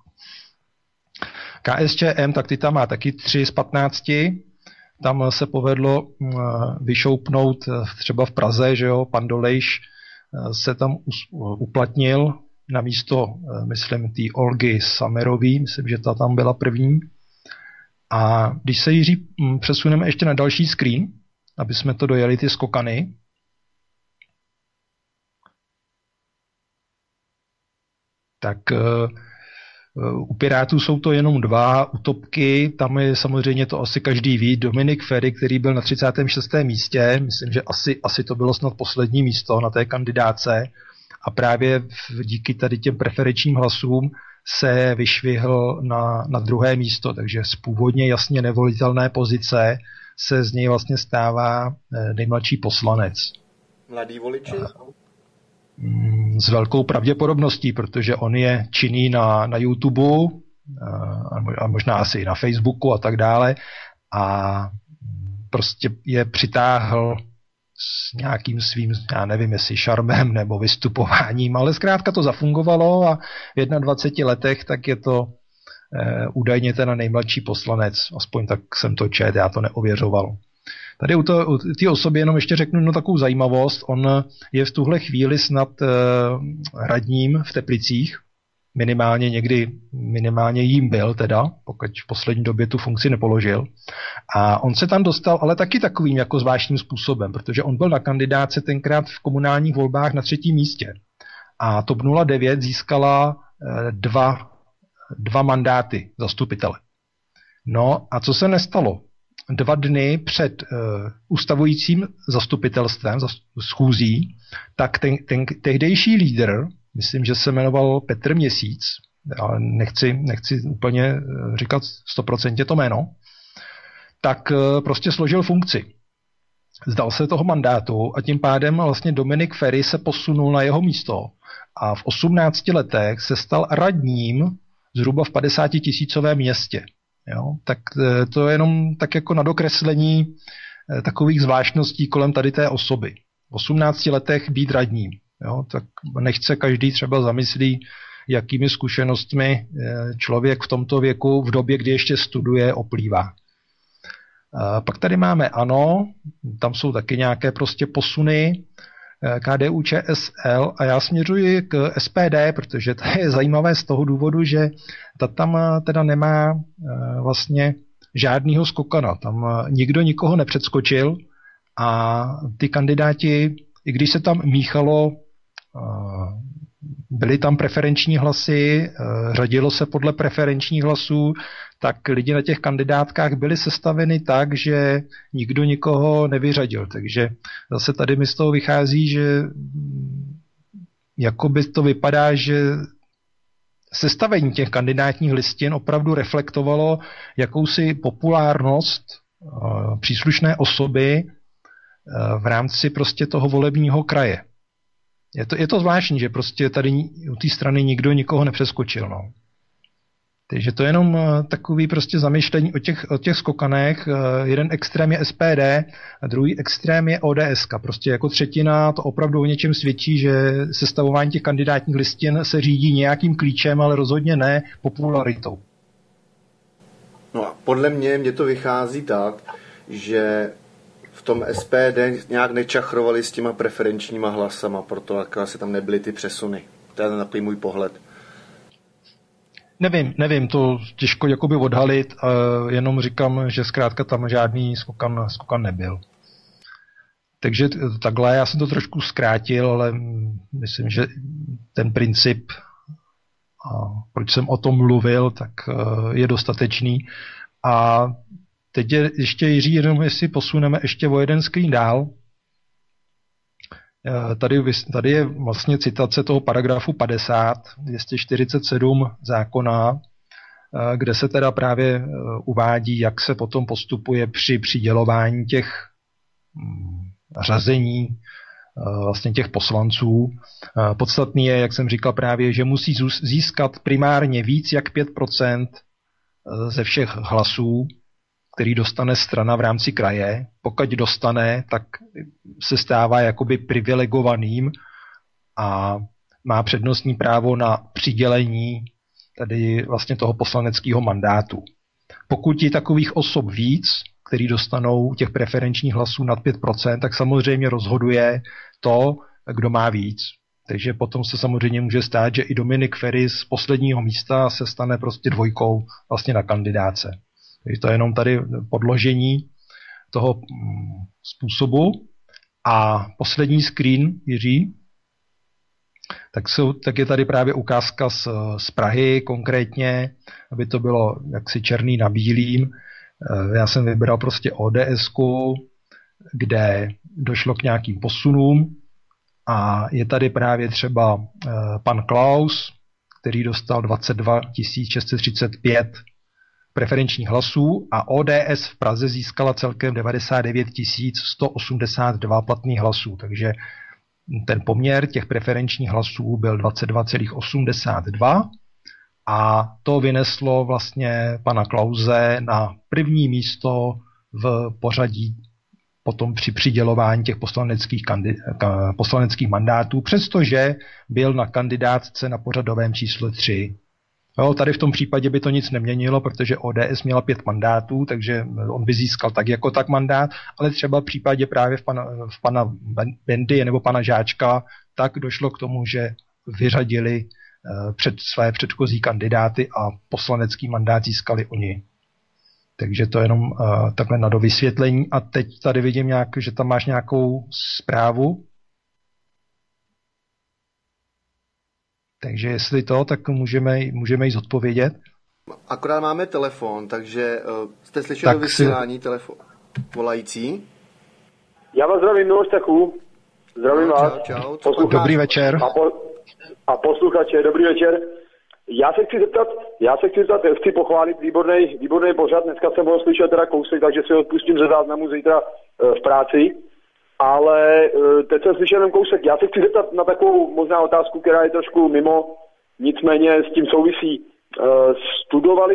KSČM, tak ty tam má taky 3 z 15. Tam se povedlo vyšoupnout třeba v Praze, že jo, pan Dolejš se tam uplatnil na místo, myslím, té Olgy Samerový, myslím, že ta tam byla první. A když se, Jiří, přesuneme ještě na další screen, aby jsme to dojeli ty skokany. Tak u Pirátů jsou to jenom 2 utopky, tam je samozřejmě to asi každý ví, Dominik Feri, který byl na 36. místě, myslím, že asi to bylo snad poslední místo na té kandidáce a právě díky tady těm preferenčním hlasům se vyšvihl na 2. místo, takže z původně jasně nevolitelné pozice se z něj vlastně stává nejmladší poslanec. Mladý voliči? S velkou pravděpodobností, protože on je činný na YouTube a možná asi i na Facebooku a tak dále a prostě je přitáhl s nějakým svým, já nevím, jestli šarmem nebo vystupováním, ale zkrátka to zafungovalo a v 21 letech tak je to údajně ten nejmladší poslanec, aspoň tak jsem to četl, já to neověřoval. Tady u té osoby jenom ještě řeknu takovou zajímavost. On je v tuhle chvíli snad radním v Teplicích, minimálně jím byl teda, pokud v poslední době tu funkci nepoložil. A on se tam dostal, ale taky takovým jako zvláštním způsobem, protože on byl na kandidáce tenkrát v komunálních volbách na 3. místě. A TOP 09 získala dva mandáty zastupitele. No a co se nestalo? 2 dny před ustavujícím zastupitelstvem, schůzí, tak ten tehdejší lídr, myslím, že se jmenoval Petr Měsíc, ale nechci úplně říkat 100% to jméno, tak prostě složil funkci. Zdal se toho mandátu a tím pádem vlastně Dominik Feri se posunul na jeho místo a v 18 letech se stal radním zhruba v 50 000 městě. Jo? Tak to je jenom tak jako na dokreslení takových zvláštností kolem tady té osoby. V 18 letech být radním. Jo? Tak nechce každý třeba zamyslí, jakými zkušenostmi člověk v tomto věku v době, kdy ještě studuje, oplývá. Pak tady máme ANO, tam jsou taky nějaké prostě posuny, KDU, ČSL a já směřuji k SPD, protože to je zajímavé z toho důvodu, že ta tam teda nemá vlastně žádnýho skokana. Tam nikdo nikoho nepředskočil a ty kandidáti, i když se tam míchalo, byly tam preferenční hlasy, řadilo se podle preferenčních hlasů, tak lidi na těch kandidátkách byli sestaveny tak, že nikdo nikoho nevyřadil. Takže zase tady mi z toho vychází, že jakoby to vypadá, že sestavení těch kandidátních listin opravdu reflektovalo jakousi populárnost příslušné osoby v rámci prostě toho volebního kraje. Je to zvláštní, že prostě tady u té strany nikdo nikoho nepřeskočil. No. Takže to je jenom takový prostě zamýšlení o těch skokanech. Jeden extrém je SPD a druhý extrém je ODS. Prostě jako třetina to opravdu o něčem svědčí, že sestavování těch kandidátních listin se řídí nějakým klíčem, ale rozhodně ne popularitou. No a podle mě to vychází tak, že v tom SPD nějak nečachrovali s těma preferenčníma hlasama, proto asi tam nebyly ty přesuny. To je takový můj pohled. Nevím, to těžko jakoby odhalit, jenom říkám, že zkrátka tam žádný skokan nebyl. Takže takhle, já jsem to trošku zkrátil, ale myslím, že ten princip, proč jsem o tom mluvil, tak je dostatečný. A teď je ještě, Jiří, jenom jestli posuneme ještě o jeden screen dál. Tady je vlastně citace toho paragrafu 50, 247 zákona, kde se teda právě uvádí, jak se potom postupuje při přidělování těch řazení vlastně těch poslanců. Podstatný je, jak jsem říkal právě, že musí získat primárně víc jak 5% ze všech hlasů, který dostane strana v rámci kraje. Pokud dostane, tak se stává jakoby privilegovaným a má přednostní právo na přidělení tady vlastně toho poslaneckého mandátu. Pokud je takových osob víc, který dostanou těch preferenčních hlasů nad 5%, tak samozřejmě rozhoduje to, kdo má víc. Takže potom se samozřejmě může stát, že i Dominik Feri z posledního místa se stane prostě dvojkou vlastně na kandidáce. Takže to je jenom tady podložení toho způsobu. A poslední screen, Jiří, tak je tady právě ukázka z Prahy konkrétně, aby to bylo jaksi černý na bílým. Já jsem vybral prostě ODS-ku, kde došlo k nějakým posunům a je tady právě třeba pan Klaus, který dostal 22 635 preferenčních hlasů a ODS v Praze získala celkem 99 182 platných hlasů, takže ten poměr těch preferenčních hlasů byl 22,82 a to vyneslo vlastně pana Klause na první místo v pořadí potom při přidělování těch poslaneckých mandátů, přestože byl na kandidátce na pořadovém číslo 3. Jo, tady v tom případě by to nic neměnilo, protože ODS měla 5 mandátů, takže on by získal tak jako tak mandát, ale třeba v případě právě v pana Bendy nebo pana Žáčka, tak došlo k tomu, že vyřadili před své předchozí kandidáty a poslanecký mandát získali oni. Takže to jenom takhle na dovysvětlení. A teď tady vidím že tam máš nějakou zprávu. Takže jestli to, tak můžeme jí zodpovědět. Akorát máme telefon, takže jste slyšeli vysílání telefon volající? Já vás zdravím, Miloš Techu. Zdravím vás. Čau. Dobrý večer. A posluchače, dobrý večer. Já se chci zeptat, chci pochválit výborný pořad. Dneska jsem ho slyšel teda kousek, takže si ho odpustím ze záznamu zítra v práci. Ale teď jsem slyšel jenom kousek. Já se chci zeptat na takovou možná otázku, která je trošku mimo, nicméně s tím souvisí. Studovali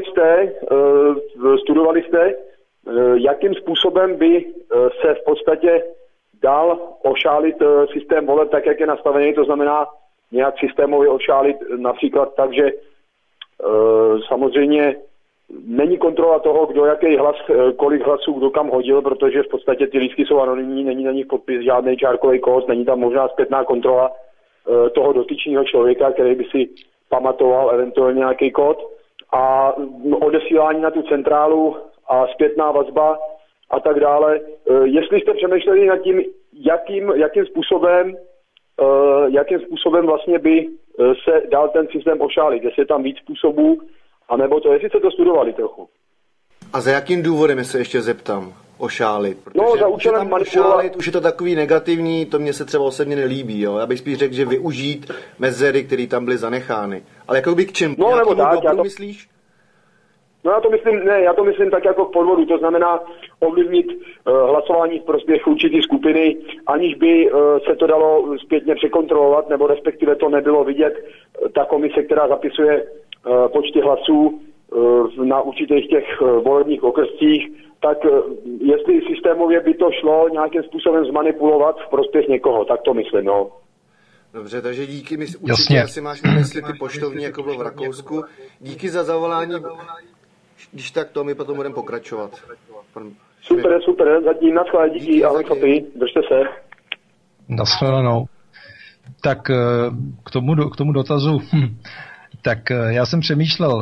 jste, jakým způsobem by se v podstatě dal ošálit systém voleb tak, jak je nastavený, to znamená nějak systémově ošálit například tak, že samozřejmě není kontrola toho, kdo jaký hlas, kolik hlasů kdo kam hodil, protože v podstatě ty lístky jsou anonymní, není na nich podpis, žádný čárkový kód, není tam možná zpětná kontrola toho dotyčného člověka, který by si pamatoval eventuálně nějaký kód a odesílání na tu centrálu a zpětná vazba a tak dále. Jestli jste přemýšleli nad tím, jakým způsobem vlastně by se dal ten systém ošálit, jestli je tam víc způsobů, anebo to, jestli jste to studovali trochu. A za jakým důvodem se ještě zeptám? Ošálit? Protože za účelem ošálit, už je to takový negativní, to mně se třeba osobně nelíbí. Jo? Já bych spíš řekl, že využít mezery, které tam byly zanechány. Ale jako by k čemu? No, nebo tak, myslíš? No já to myslím tak jako v podvodu, to znamená ovlivnit hlasování v prospěch určitý skupiny, aniž by se to dalo zpětně překontrolovat, nebo respektive to nebylo vidět. Ta komise, která zapisuje počty hlasů na určitých těch volebních okrscích, tak jestli systémově by to šlo nějakým způsobem zmanipulovat v prospěch někoho, tak to myslím, no. Dobře, takže díky, určitě asi máš na mysli ty poštovní, jako bylo v Rakousku. Díky za zavolání, když tak to my potom budeme pokračovat. Super, zatím naschle, díky, ahoj chlapi, držte se. Naschledanou. Tak k tomu dotazu, tak já jsem přemýšlel,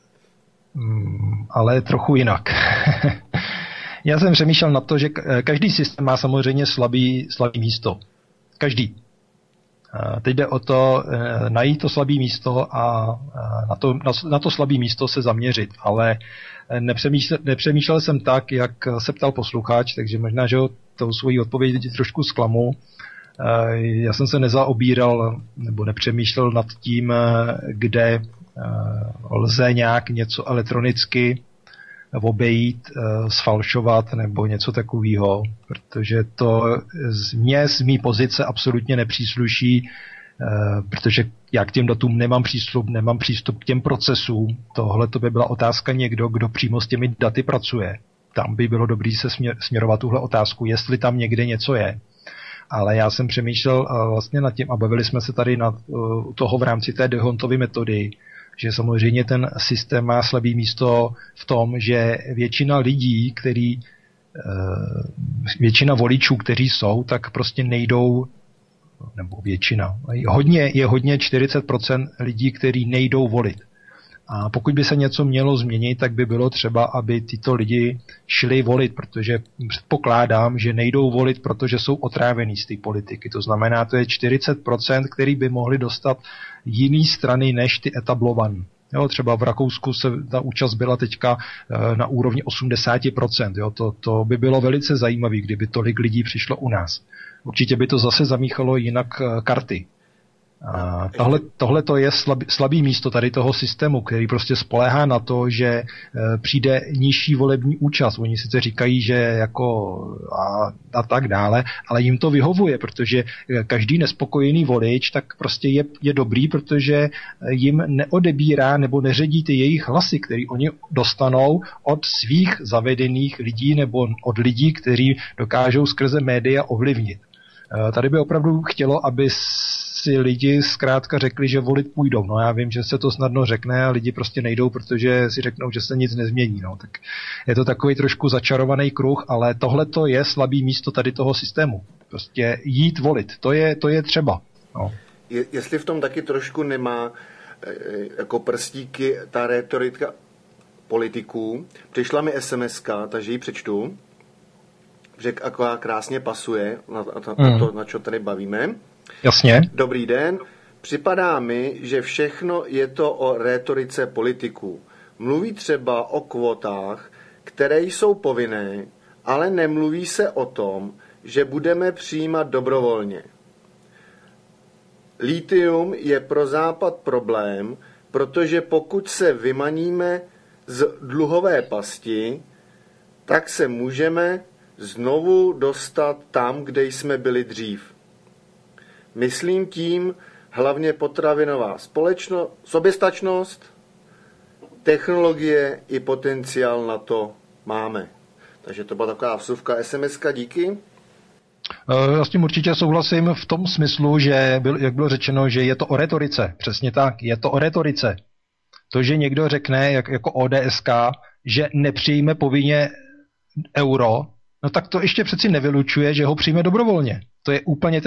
ale trochu jinak. Já jsem přemýšlel na to, že každý systém má samozřejmě slabý místo. Každý. Teď jde o to najít to slabé místo a na to slabé místo se zaměřit, ale nepřemýšlel jsem tak, jak se ptal posluchač, takže možná, že ho tou svojí odpovědí trošku zklamu. Já jsem se nezaobíral nebo nepřemýšlel nad tím, kde lze nějak něco elektronicky obejít, sfalšovat nebo něco takového, protože to z mý pozice absolutně nepřísluší, protože já k těm datům nemám přístup k těm procesům. Tohle to by byla otázka někdo, kdo přímo s těmi daty pracuje. Tam by bylo dobré se směrovat tuhle otázku, jestli tam někde něco je. Ale já jsem přemýšlel vlastně nad tím a bavili jsme se tady nad toho v rámci té D'Hondtovy metody, že samozřejmě ten systém má slabý místo v tom, že většina voličů, kteří jsou, tak prostě nejdou, nebo většina. Je hodně 40% lidí, kteří nejdou volit. A pokud by se něco mělo změnit, tak by bylo třeba, aby tyto lidi šli volit, protože předpokládám, že nejdou volit, protože jsou otrávení z té politiky. To znamená, to je 40%, který by mohli dostat jiný strany než ty etablovaný. Jo, třeba v Rakousku ta účast byla teďka na úrovni 80%. Jo, to by bylo velice zajímavé, kdyby tolik lidí přišlo u nás. Určitě by to zase zamíchalo jinak karty. Tohle to je slabý místo tady toho systému, který prostě spoléhá na to, že přijde nižší volební účast. Oni sice říkají, že jako a tak dále, ale jim to vyhovuje, protože každý nespokojený volič tak prostě je dobrý, protože jim neodebírá nebo neředí ty jejich hlasy, které oni dostanou od svých zavedených lidí nebo od lidí, kteří dokážou skrze média ovlivnit. Tady by opravdu chtělo, aby si lidi zkrátka řekli, že volit půjdou. No já vím, že se to snadno řekne a lidi prostě nejdou, protože si řeknou, že se nic nezmění. No. Tak je to takový trošku začarovaný kruh, ale tohle to je slabý místo tady toho systému. Prostě jít volit, to je třeba. No. Jestli v tom taky trošku nemá jako prstíky ta retorika politiků. Přišla mi SMS-ka, takže ji přečtu. Řek akorát krásně pasuje na to, na čo tady bavíme. Jasně. Dobrý den. Připadá mi, že všechno je to o rétorice politiků. Mluví třeba o kvotách, které jsou povinné, ale nemluví se o tom, že budeme přijímat dobrovolně. Litium je pro Západ problém, protože pokud se vymaníme z dluhové pasti, tak se můžeme znovu dostat tam, kde jsme byli dřív. Myslím tím hlavně potravinová soběstačnost, technologie i potenciál na to máme. Takže to byla taková vsuvka SMS-ka, díky. Já s tím určitě souhlasím v tom smyslu, že jak bylo řečeno, že je to o retorice. Přesně tak, je to o retorice. To, že někdo řekne, jako ODSK, že nepřijme povinně euro, no tak to ještě přeci nevylučuje, že ho přijme dobrovolně. To je úplně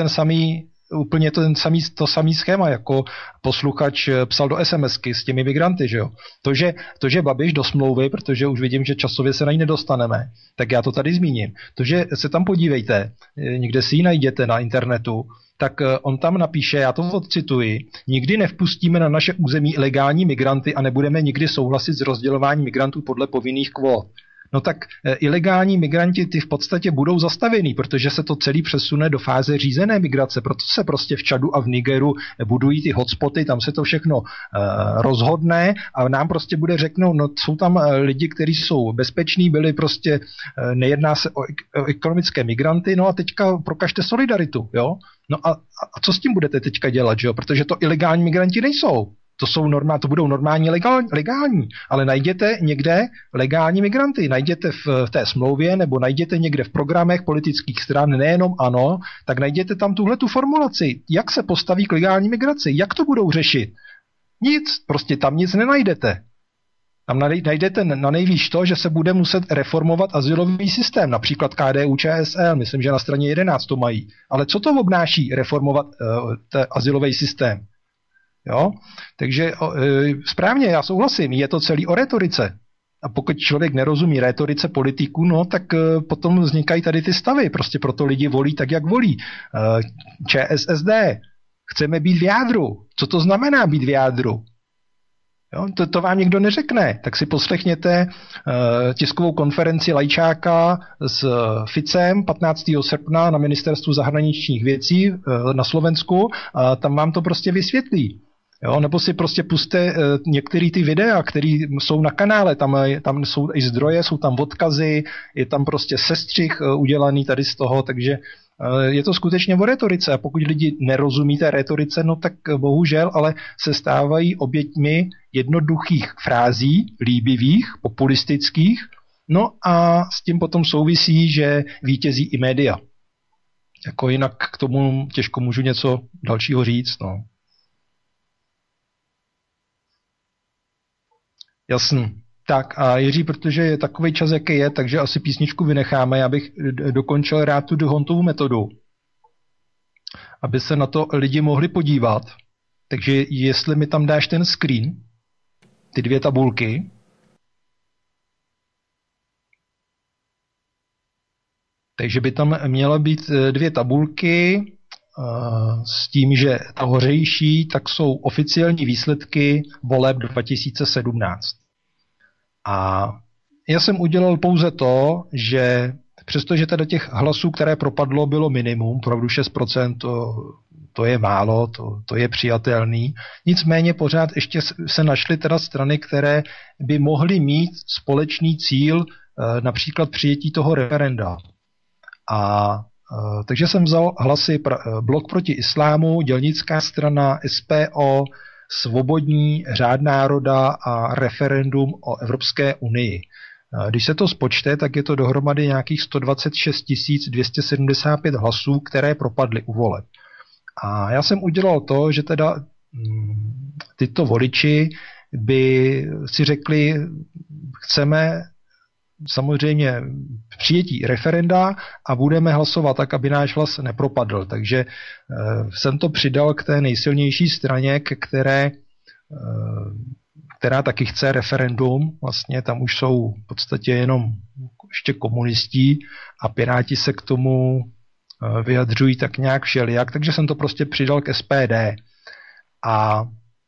to samý schéma, jako posluchač psal do SMSky s těmi migranty, že jo. To, že Babiš do smlouvy, protože už vidím, že časově se na ní nedostaneme, tak já to tady zmíním. To, že se tam podívejte, někde si ji najděte na internetu, tak on tam napíše, já to odcituji, nikdy nevpustíme na naše území ilegální migranty a nebudeme nikdy souhlasit s rozdělováním migrantů podle povinných kvót. No tak ilegální migranti ty v podstatě budou zastavený, protože se to celý přesune do fáze řízené migrace, proto se prostě v Čadu a v Nigeru budují ty hotspoty, tam se to všechno rozhodne a nám prostě bude řeknout, no jsou tam lidi, kteří jsou bezpeční, byli prostě, nejedná se o ekonomické migranty, no a teďka prokažte solidaritu, jo? No a co s tím budete teďka dělat, že jo? Protože to ilegální migranti nejsou. To budou normální legální, ale najděte někde legální migranty, najděte v té smlouvě nebo najděte někde v programech politických stran, nejenom ANO, tak najděte tam tuhletu formulaci, jak se postaví k legální migraci, jak to budou řešit. Nic, prostě tam nic nenajdete. Tam najdete na nejvýš to, že se bude muset reformovat azylový systém, například KDU-ČSL, myslím, že na straně 11 to mají. Ale co to obnáší reformovat azylový systém? Jo? Takže správně, já souhlasím, je to celý o retorice. A pokud člověk nerozumí retorice politiků, no tak potom vznikají tady ty stavy. Prostě proto lidi volí tak, jak volí. ČSSD. Chceme být v jádru. Co to znamená být v jádru? Jo? To vám nikdo neřekne. Tak si poslechněte tiskovou konferenci Lajčáka s Ficem 15. srpna na Ministerstvu zahraničních věcí na Slovensku. Tam vám to prostě vysvětlí. Jo, nebo si prostě puste některé ty videa, které jsou na kanále, tam jsou i zdroje, jsou tam odkazy, je tam prostě sestřih udělaný tady z toho, takže je to skutečně o retorice a pokud lidi nerozumí té retorice, no tak bohužel, ale se stávají oběťmi jednoduchých frází, líbivých, populistických, no a s tím potom souvisí, že vítězí i média. Jako jinak k tomu těžko můžu něco dalšího říct, no. Jasný. Tak a Jiří, protože je takový čas, jaký je, takže asi písničku vynecháme. Já bych dokončil rád tu D'Hondtovu metodu, aby se na to lidi mohli podívat. Takže jestli mi tam dáš ten screen, ty dvě tabulky. Takže by tam měla být dvě tabulky s tím, že ta hořejší, tak jsou oficiální výsledky voleb 2017. A já jsem udělal pouze to, že přestože teda těch hlasů, které propadlo, bylo minimum, opravdu 6%, to je málo, to je přijatelný. Nicméně pořád ještě se našly teda strany, které by mohly mít společný cíl, například přijetí toho referenda. Takže jsem vzal hlasy Blok proti islámu, Dělnická strana, SPO, Svobodní, Řád národa a referendum o Evropské unii. Když se to spočte, tak je to dohromady nějakých 126 275 hlasů, které propadly u voleb. A já jsem udělal to, že teda tyto voliči by si řekli, chceme samozřejmě přijetí referenda a budeme hlasovat tak, aby náš hlas nepropadl. Takže jsem to přidal k té nejsilnější straně, která taky chce referendum. Vlastně tam už jsou v podstatě jenom ještě komunistí a Piráti se k tomu vyjadřují tak nějak všelijak, takže jsem to prostě přidal k SPD. A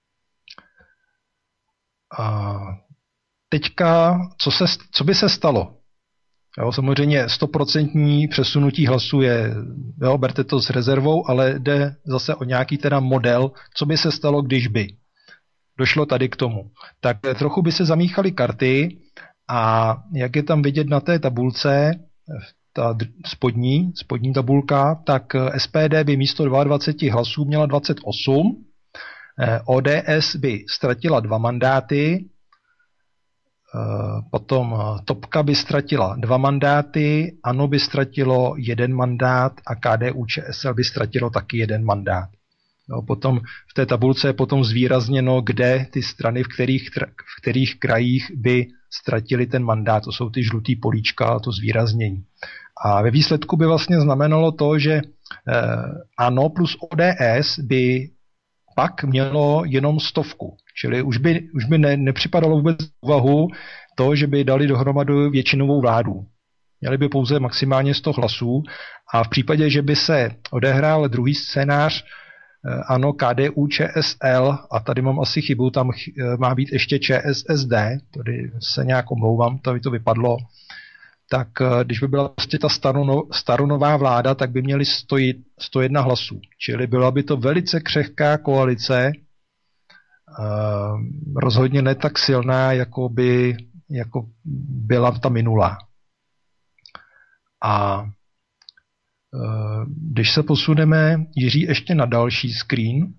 teďka, co by se stalo? Jo, samozřejmě 100% přesunutí hlasu je, jo, berte to s rezervou, ale jde zase o nějaký teda model, co by se stalo, když by došlo tady k tomu. Tak trochu by se zamíchaly karty a jak je tam vidět na té tabulce, ta spodní tabulka, tak SPD by místo 22 hlasů měla 28, ODS by ztratila 2 mandáty, potom Topka by ztratila 2 mandáty, ANO by ztratilo 1 mandát a KDU ČSL by ztratilo taky 1 mandát. No, potom v té tabulce je potom zvýrazněno, kde ty strany, v kterých krajích by ztratili ten mandát. To jsou ty žlutý políčka a to zvýraznění. A ve výsledku by vlastně znamenalo to, že ANO plus ODS by pak mělo jenom 100. Čili už by nepřipadalo vůbec v úvahu to, že by dali dohromady většinovou vládu. Měli by pouze maximálně 100 hlasů a v případě, že by se odehrál druhý scénář, ANO, KDU, ČSL, a tady mám asi chybu, tam má být ještě ČSSD, tady se nějak omlouvám, to by to vypadlo, tak když by byla prostě ta staronová vláda, tak by měli 101 hlasů. Čili byla by to velice křehká koalice, rozhodně ne tak silná, jako byla ta minulá. A když se posuneme, Jiří, ještě na další screen,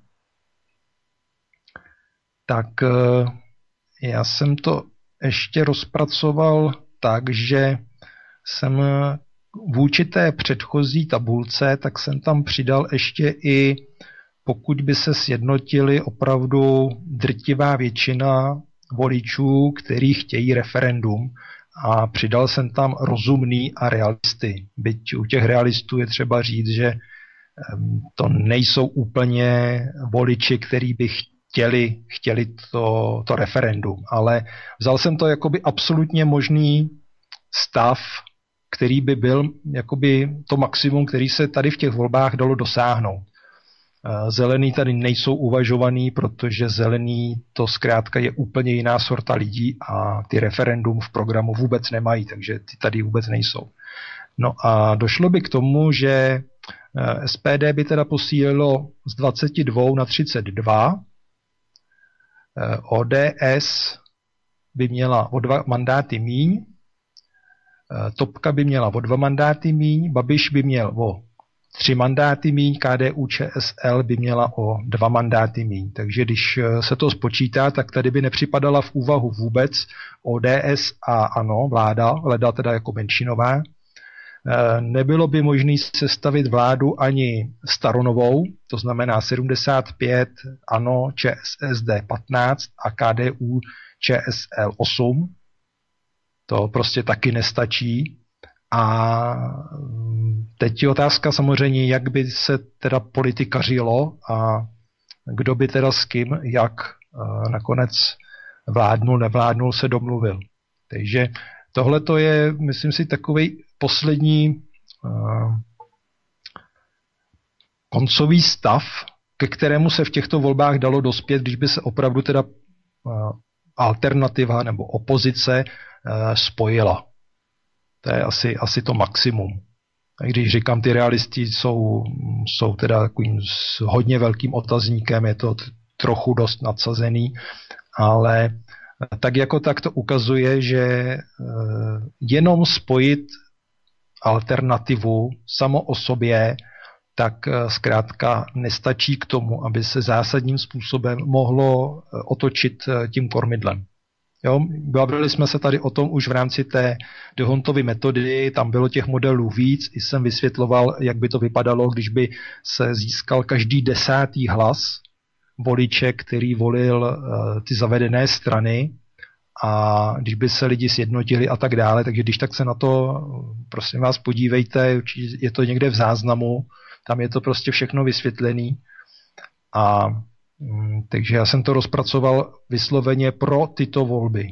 tak já jsem to ještě rozpracoval tak, že jsem vůči té předchozí tabulce, tak jsem tam přidal ještě i, pokud by se sjednotili opravdu drtivá většina voličů, kteří chtějí referendum, a přidal jsem tam rozumný a realisty. Byť u těch realistů je třeba říct, že to nejsou úplně voliči, kteří by chtěli to referendum. Ale vzal jsem to jakoby absolutně možný stav, který by byl jakoby to maximum, který se tady v těch volbách dalo dosáhnout. Zelení tady nejsou uvažovaný, protože zelení to zkrátka je úplně jiná sorta lidí a ty referendum v programu vůbec nemají, takže ty tady vůbec nejsou. No a došlo by k tomu, že SPD by teda posílilo z 22 na 32, ODS by měla o 2 mandáty míň, Topka by měla o 2 mandáty míň, Babiš by měl o 3 mandáty míň, KDU ČSL by měla o 2 mandáty míň. Takže když se to spočítá, tak tady by nepřipadala v úvahu vůbec ODS a ANO, vláda teda jako menšinová. Nebylo by možné sestavit vládu ani staronovou, to znamená 75, ANO, ČSSD 15 a KDU ČSL 8. To prostě taky nestačí. A teď je otázka samozřejmě, jak by se teda politikařilo a kdo by teda s kým, jak nakonec vládnul, nevládnul, se domluvil. Takže tohle to je, myslím si, takový poslední koncový stav, ke kterému se v těchto volbách dalo dospět, když by se opravdu teda alternativa nebo opozice spojila. To je asi to maximum. A když říkám, ty realisti jsou teda takovým s hodně velkým otazníkem, je to trochu dost nadsazený, ale tak jako tak to ukazuje, že jenom spojit alternativu samo o sobě, tak zkrátka nestačí k tomu, aby se zásadním způsobem mohlo otočit tím kormidlem. Jo, bavili jsme se tady o tom už v rámci té D'Hondtovy metody, tam bylo těch modelů víc, i jsem vysvětloval, jak by to vypadalo, když by se získal každý 10. hlas voliče, který volil ty zavedené strany, a když by se lidi sjednotili a tak dále, takže když tak se na to, prosím vás, podívejte, je to někde v záznamu, tam je to prostě všechno vysvětlený. A takže já jsem to rozpracoval vysloveně pro tyto volby.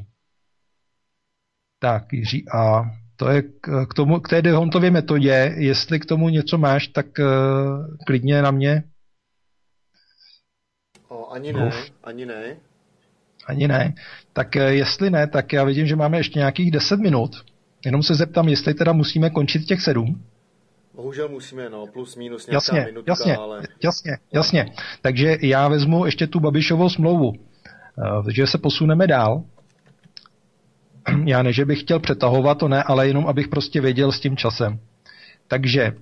Tak, Jiří, a to je k té D'Hondtově metodě, jestli k tomu něco máš, tak klidně na mě. Ani ne. Tak jestli ne, tak já vidím, že máme ještě nějakých 10 minut. Jenom se zeptám, jestli teda musíme končit těch 7. Bohužel musíme, plus minus nějaká minutka, ale... Jasně. Takže já vezmu ještě tu Babišovou smlouvu, takže se posuneme dál. Já ne, že bych chtěl přetahovat, to ne, ale jenom abych prostě věděl s tím časem. Takže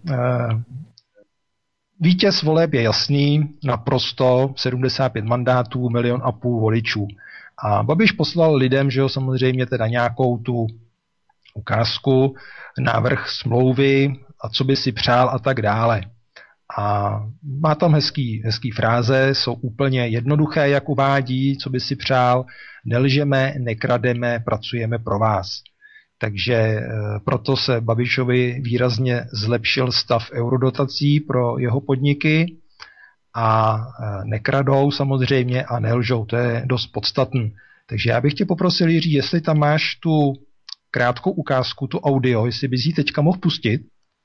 vítěz voleb je jasný, naprosto 75 mandátů, 1,5 milionu voličů. A Babiš poslal lidem, že jo, samozřejmě teda nějakou tu ukázku, návrh smlouvy a co by si přál a tak dále. A má tam hezký fráze, jsou úplně jednoduché, jak uvádí, co by si přál, nelžeme, nekrademe, pracujeme pro vás. Takže proto se Babišovi výrazně zlepšil stav eurodotací pro jeho podniky a nekradou samozřejmě a nelžou, to je dost podstatný. Takže já bych tě poprosil, Jiří, jestli tam máš tu krátkou ukázku, tu audio, jestli bys ji teďka mohl pustit.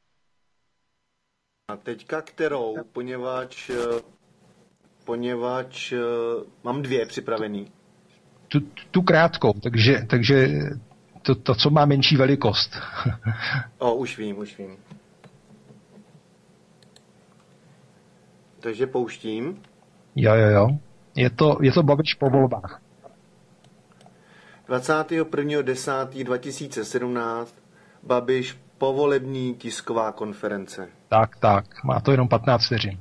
A teďka kterou, poněvadž mám 2 připravený. Tu krátkou, takže to, co má menší velikost. Už vím. Takže pouštím. Jo. Je to Babiš po volbách. 21.10.2017 Babiš povolební tisková konference. Tak, má to jenom 15 vteřin.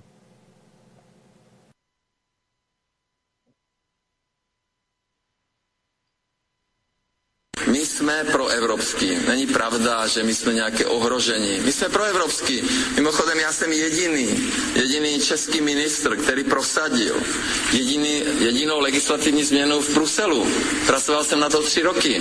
My jsme proevropský. Není pravda, že my jsme nějaké ohrožení. My jsme proevropský. Mimochodem, já jsem jediný český ministr, který prosadil jedinou legislativní změnu v Bruselu. Pracoval jsem na to 3 roky.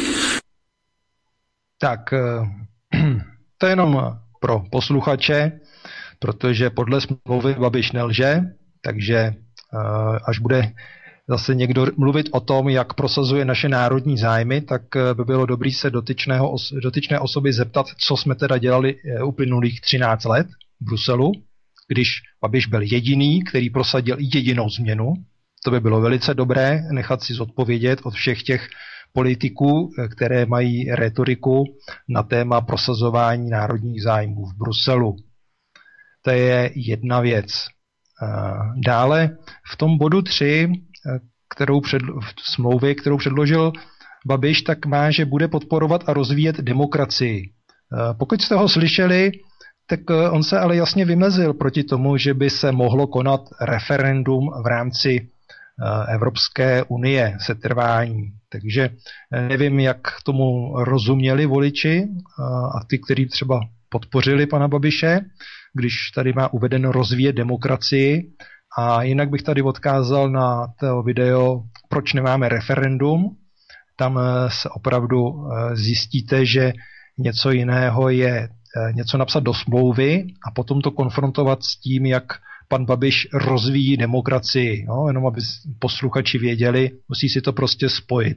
Tak, to je jenom pro posluchače, protože podle smlouvy Babiš nelže, takže až bude zase někdo mluvit o tom, jak prosazuje naše národní zájmy, tak by bylo dobré se dotyčné osoby zeptat, co jsme teda dělali uplynulých 13 let v Bruselu, když Babiš byl jediný, který prosadil jedinou změnu. To by bylo velice dobré nechat si zodpovědět od všech těch politiků, které mají rétoriku na téma prosazování národních zájmů v Bruselu. To je jedna věc. Dále v tom bodu 3, smlouvy, kterou předložil Babiš, tak má, že bude podporovat a rozvíjet demokracii. Pokud jste ho slyšeli, tak on se ale jasně vymezil proti tomu, že by se mohlo konat referendum v rámci Evropské unie setrvání. Takže nevím, jak tomu rozuměli voliči a ty, kteří třeba podpořili pana Babiše, když tady má uvedeno rozvíjet demokracii. A jinak bych tady odkázal na to video, proč nemáme referendum. Tam se opravdu zjistíte, že něco jiného je něco napsat do smlouvy a potom to konfrontovat s tím, jak pan Babiš rozvíjí demokracii. No, jenom aby posluchači věděli, musí si to prostě spojit.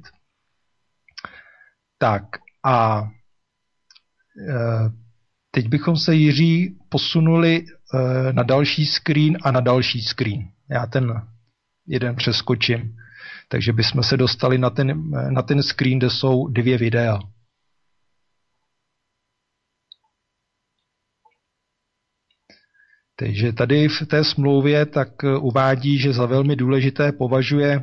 Tak a teď bychom se, Jiří, posunuli na další screen a na další screen. Já ten jeden přeskočím. Takže bychom se dostali na ten screen, kde jsou 2 videa. Takže tady v té smlouvě tak uvádí, že za velmi důležité považuje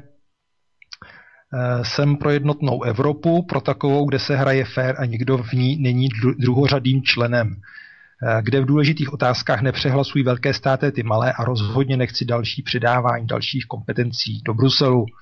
jsem pro jednotnou Evropu, pro takovou, kde se hraje fér a nikdo v ní není druhořadým členem, kde v důležitých otázkách nepřehlasují velké státy ty malé a rozhodně nechci další předávání dalších kompetencí do Bruselu.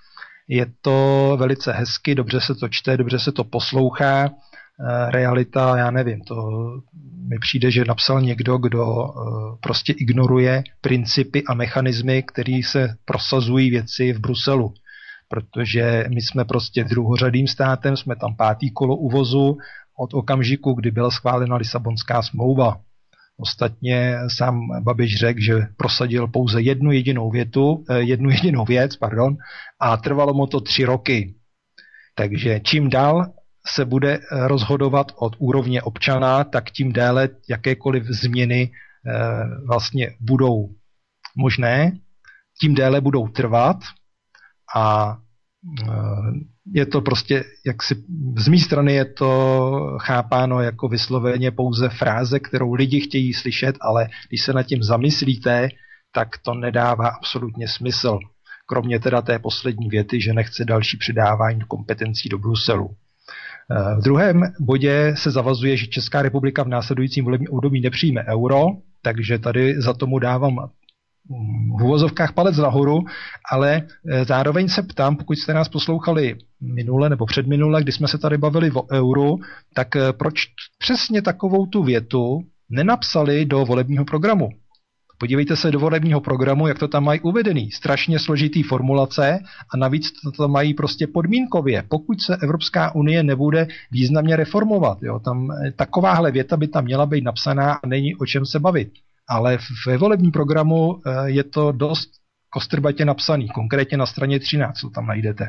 je to velice hezky, dobře se to čte, dobře se to poslouchá. Realita, já nevím, to mi přijde, že napsal někdo, kdo prostě ignoruje principy a mechanismy, které se prosazují věci v Bruselu. Protože my jsme prostě druhořadým státem, jsme tam 5. kolo uvozu od okamžiku, kdy byla schválena Lisabonská smlouva. Ostatně sám Babiš řekl, že prosadil pouze jednu jedinou věc, a trvalo mu to 3 roky. Takže čím dál se bude rozhodovat od úrovně občana, tak tím déle jakékoliv změny vlastně budou možné, tím déle budou trvat a je to prostě, z mé strany je to chápáno jako vysloveně pouze fráze, kterou lidi chtějí slyšet, ale když se nad tím zamyslíte, tak to nedává absolutně smysl. Kromě teda té poslední věty, že nechce další předávání kompetencí do Bruselu. V druhém bodě se zavazuje, že Česká republika v následujícím volebním období nepřijme euro, takže tady za tomu dávám v uvozovkách palec nahoru, ale zároveň se ptám, pokud jste nás poslouchali minule nebo předminule, kdy jsme se tady bavili o euru, tak proč přesně takovou tu větu nenapsali do volebního programu? Podívejte se do volebního programu, jak to tam mají uvedený. Strašně složitý formulace a navíc to mají prostě podmínkově. Pokud se Evropská unie nebude významně reformovat, jo, tam takováhle věta by tam měla být napsaná a není o čem se bavit. Ale ve volebním programu je to dost kostrbatě napsaný, konkrétně na straně 13, co tam najdete.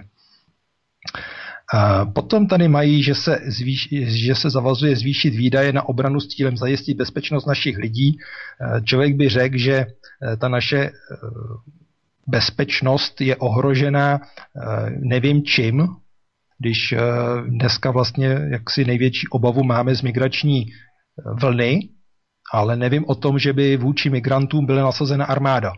Potom tady mají, že se zavazuje zvýšit výdaje na obranu s cílem zajistit bezpečnost našich lidí. Člověk by řekl, že ta naše bezpečnost je ohrožena nevím čím, když dneska vlastně jaksi největší obavu máme z migrační vlny, ale nevím o tom, že by vůči migrantům byla nasazena armáda.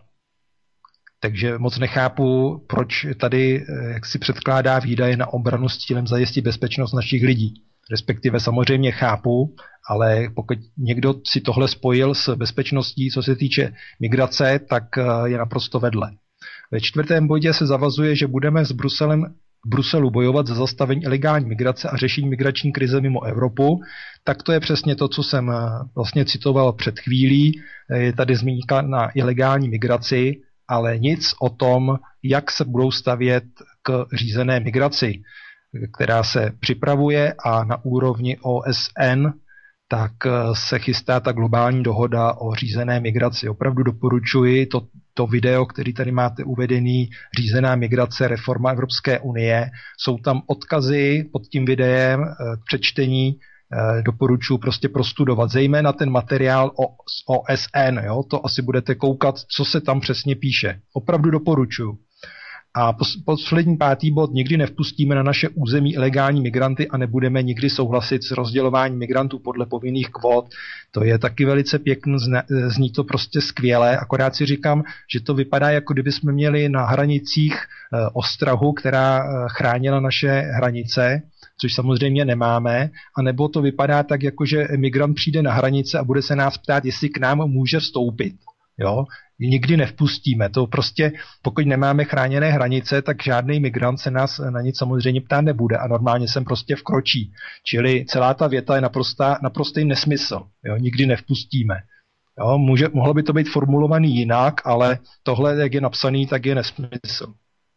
Takže moc nechápu, proč tady jak si předkládá výdaje na obranu s cílem zajistit bezpečnost našich lidí. Respektive samozřejmě chápu, ale pokud někdo si tohle spojil s bezpečností, co se týče migrace, tak je naprosto vedle. Ve 4. bodě se zavazuje, že budeme s Bruselu bojovat za zastavení ilegální migrace a řešení migrační krize mimo Evropu, tak to je přesně to, co jsem vlastně citoval před chvílí. Je tady zmínka na ilegální migraci, ale nic o tom, jak se budou stavět k řízené migraci, která se připravuje a na úrovni OSN tak se chystá ta globální dohoda o řízené migraci. Opravdu doporučuji to video, který tady máte uvedený, řízená migrace, reforma Evropské unie. Jsou tam odkazy pod tím videem k přečtení, doporučuji prostě prostudovat, zejména ten materiál z OSN, jo? To asi budete koukat, co se tam přesně píše. Opravdu doporučuji. A poslední 5. bod, nikdy nevpustíme na naše území ilegální migranty a nebudeme nikdy souhlasit s rozdělováním migrantů podle povinných kvót. To je taky velice pěkný, zní to prostě skvěle, akorát si říkám, že to vypadá, jako kdyby jsme měli na hranicích ostrahu, která chránila naše hranice, což samozřejmě nemáme, anebo to vypadá tak, jako že migrant přijde na hranice a bude se nás ptát, jestli k nám může vstoupit. Jo? Nikdy nevpustíme. To prostě, pokud nemáme chráněné hranice, tak žádný migrant se nás na nic samozřejmě ptát nebude a normálně sem prostě vkročí. Čili celá ta věta je naprostý nesmysl. Jo? Nikdy nevpustíme. Jo? Mohlo by to být formulovaný jinak, ale tohle, jak je napsaný, tak je nesmysl.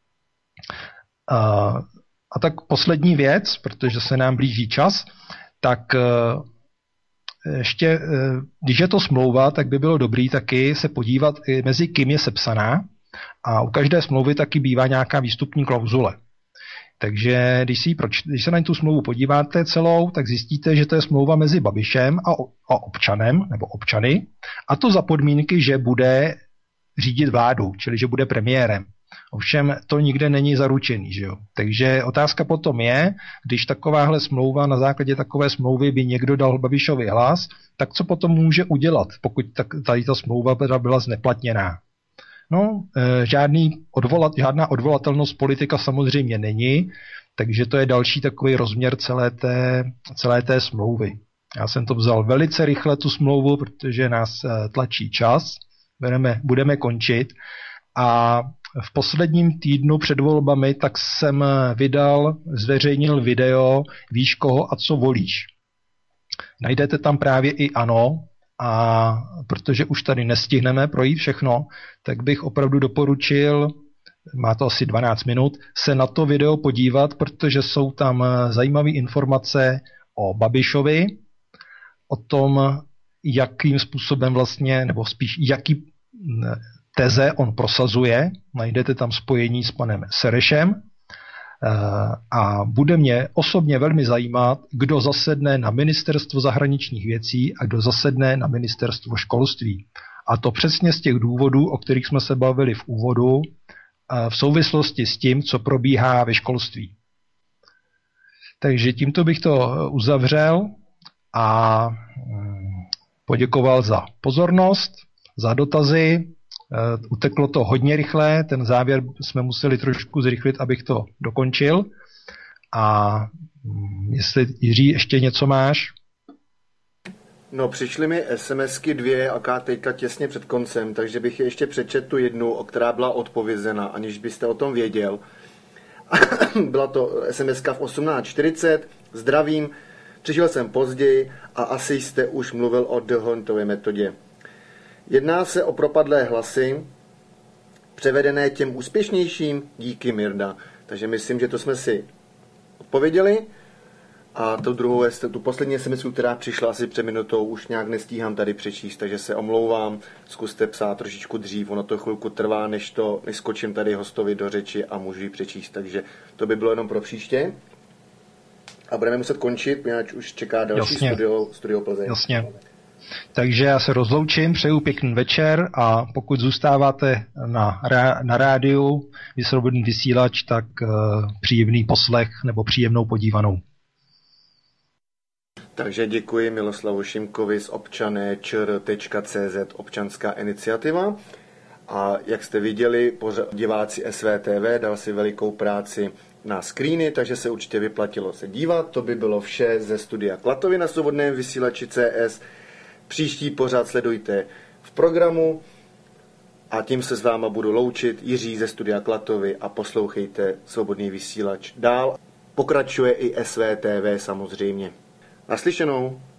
A tak poslední věc, protože se nám blíží čas, tak ještě, když je to smlouva, tak by bylo dobré taky se podívat, mezi kým je sepsaná a u každé smlouvy taky bývá nějaká výstupní klauzule. Takže když se na tu smlouvu podíváte celou, tak zjistíte, že to je smlouva mezi Babišem a občanem nebo občany, a to za podmínky, že bude řídit vládu, čili že bude premiérem. Ovšem to nikde není zaručený, že jo? Takže otázka potom je, když takováhle smlouva, na základě takové smlouvy by někdo dal Babišovi hlas, tak co potom může udělat, pokud tady ta smlouva byla zneplatněná? No, žádná odvolatelnost politika samozřejmě není, takže to je další takový rozměr celé té smlouvy. Já jsem to vzal velice rychle, tu smlouvu, protože nás tlačí čas, budeme končit. A v posledním týdnu před volbami, tak jsem zveřejnil video Víš koho a co volíš. Najdete tam právě i ANO, a protože už tady nestihneme projít všechno, tak bych opravdu doporučil, má to asi 12 minut, se na to video podívat, protože jsou tam zajímavé informace o Babišovi, o tom, jakým způsobem vlastně, nebo spíš jaký teze on prosazuje. Najdete tam spojení s panem Serešem a bude mě osobně velmi zajímat, kdo zasedne na ministerstvo zahraničních věcí a kdo zasedne na ministerstvo školství. A to přesně z těch důvodů, o kterých jsme se bavili v úvodu, v souvislosti s tím, co probíhá ve školství. Takže tímto bych to uzavřel a poděkoval za pozornost, za dotazy. Uteklo to hodně rychle, ten závěr jsme museli trošku zrychlit, abych to dokončil. A jestli, Jiří, ještě něco máš? No, přišly mi SMSky 2 a teďka těsně před koncem, takže bych je ještě přečetl tu jednu, o která byla odpovězena, aniž byste o tom věděl. Byla to SMSka v 18:40. Zdravím, přišel jsem později a asi jste už mluvil o D'Hondtově metodě. Jedná se o propadlé hlasy, převedené těm úspěšnějším, díky Mirda. Takže myslím, že to jsme si odpověděli. A tu poslední SMS, která přišla asi před minutou, už nějak nestíhám tady přečíst, takže se omlouvám. Zkuste psát trošičku dřív, ono to chvilku trvá, než skočím tady hostovi do řeči a můžu ji přečíst. Takže to by bylo jenom pro příště. A budeme muset končit, poněvadž už čeká další studio Plzeň. Jasně. Takže já se rozloučím, přeju pěkný večer a pokud zůstáváte na rádiu Svobodný vysílač, tak příjemný poslech nebo příjemnou podívanou. Takže děkuji Miloslavu Šimkovi z občané.cz, občanská iniciativa. A jak jste viděli, diváci SVTV dal si velikou práci na screeny, takže se určitě vyplatilo se dívat. To by bylo vše ze studia Klatovy na Svobodném vysílači CS. Příští pořad sledujte v programu a tím se s váma budu loučit. Jiří ze studia Klatovy a poslouchejte Svobodný vysílač dál. Pokračuje i SVTV samozřejmě. Naslyšenou.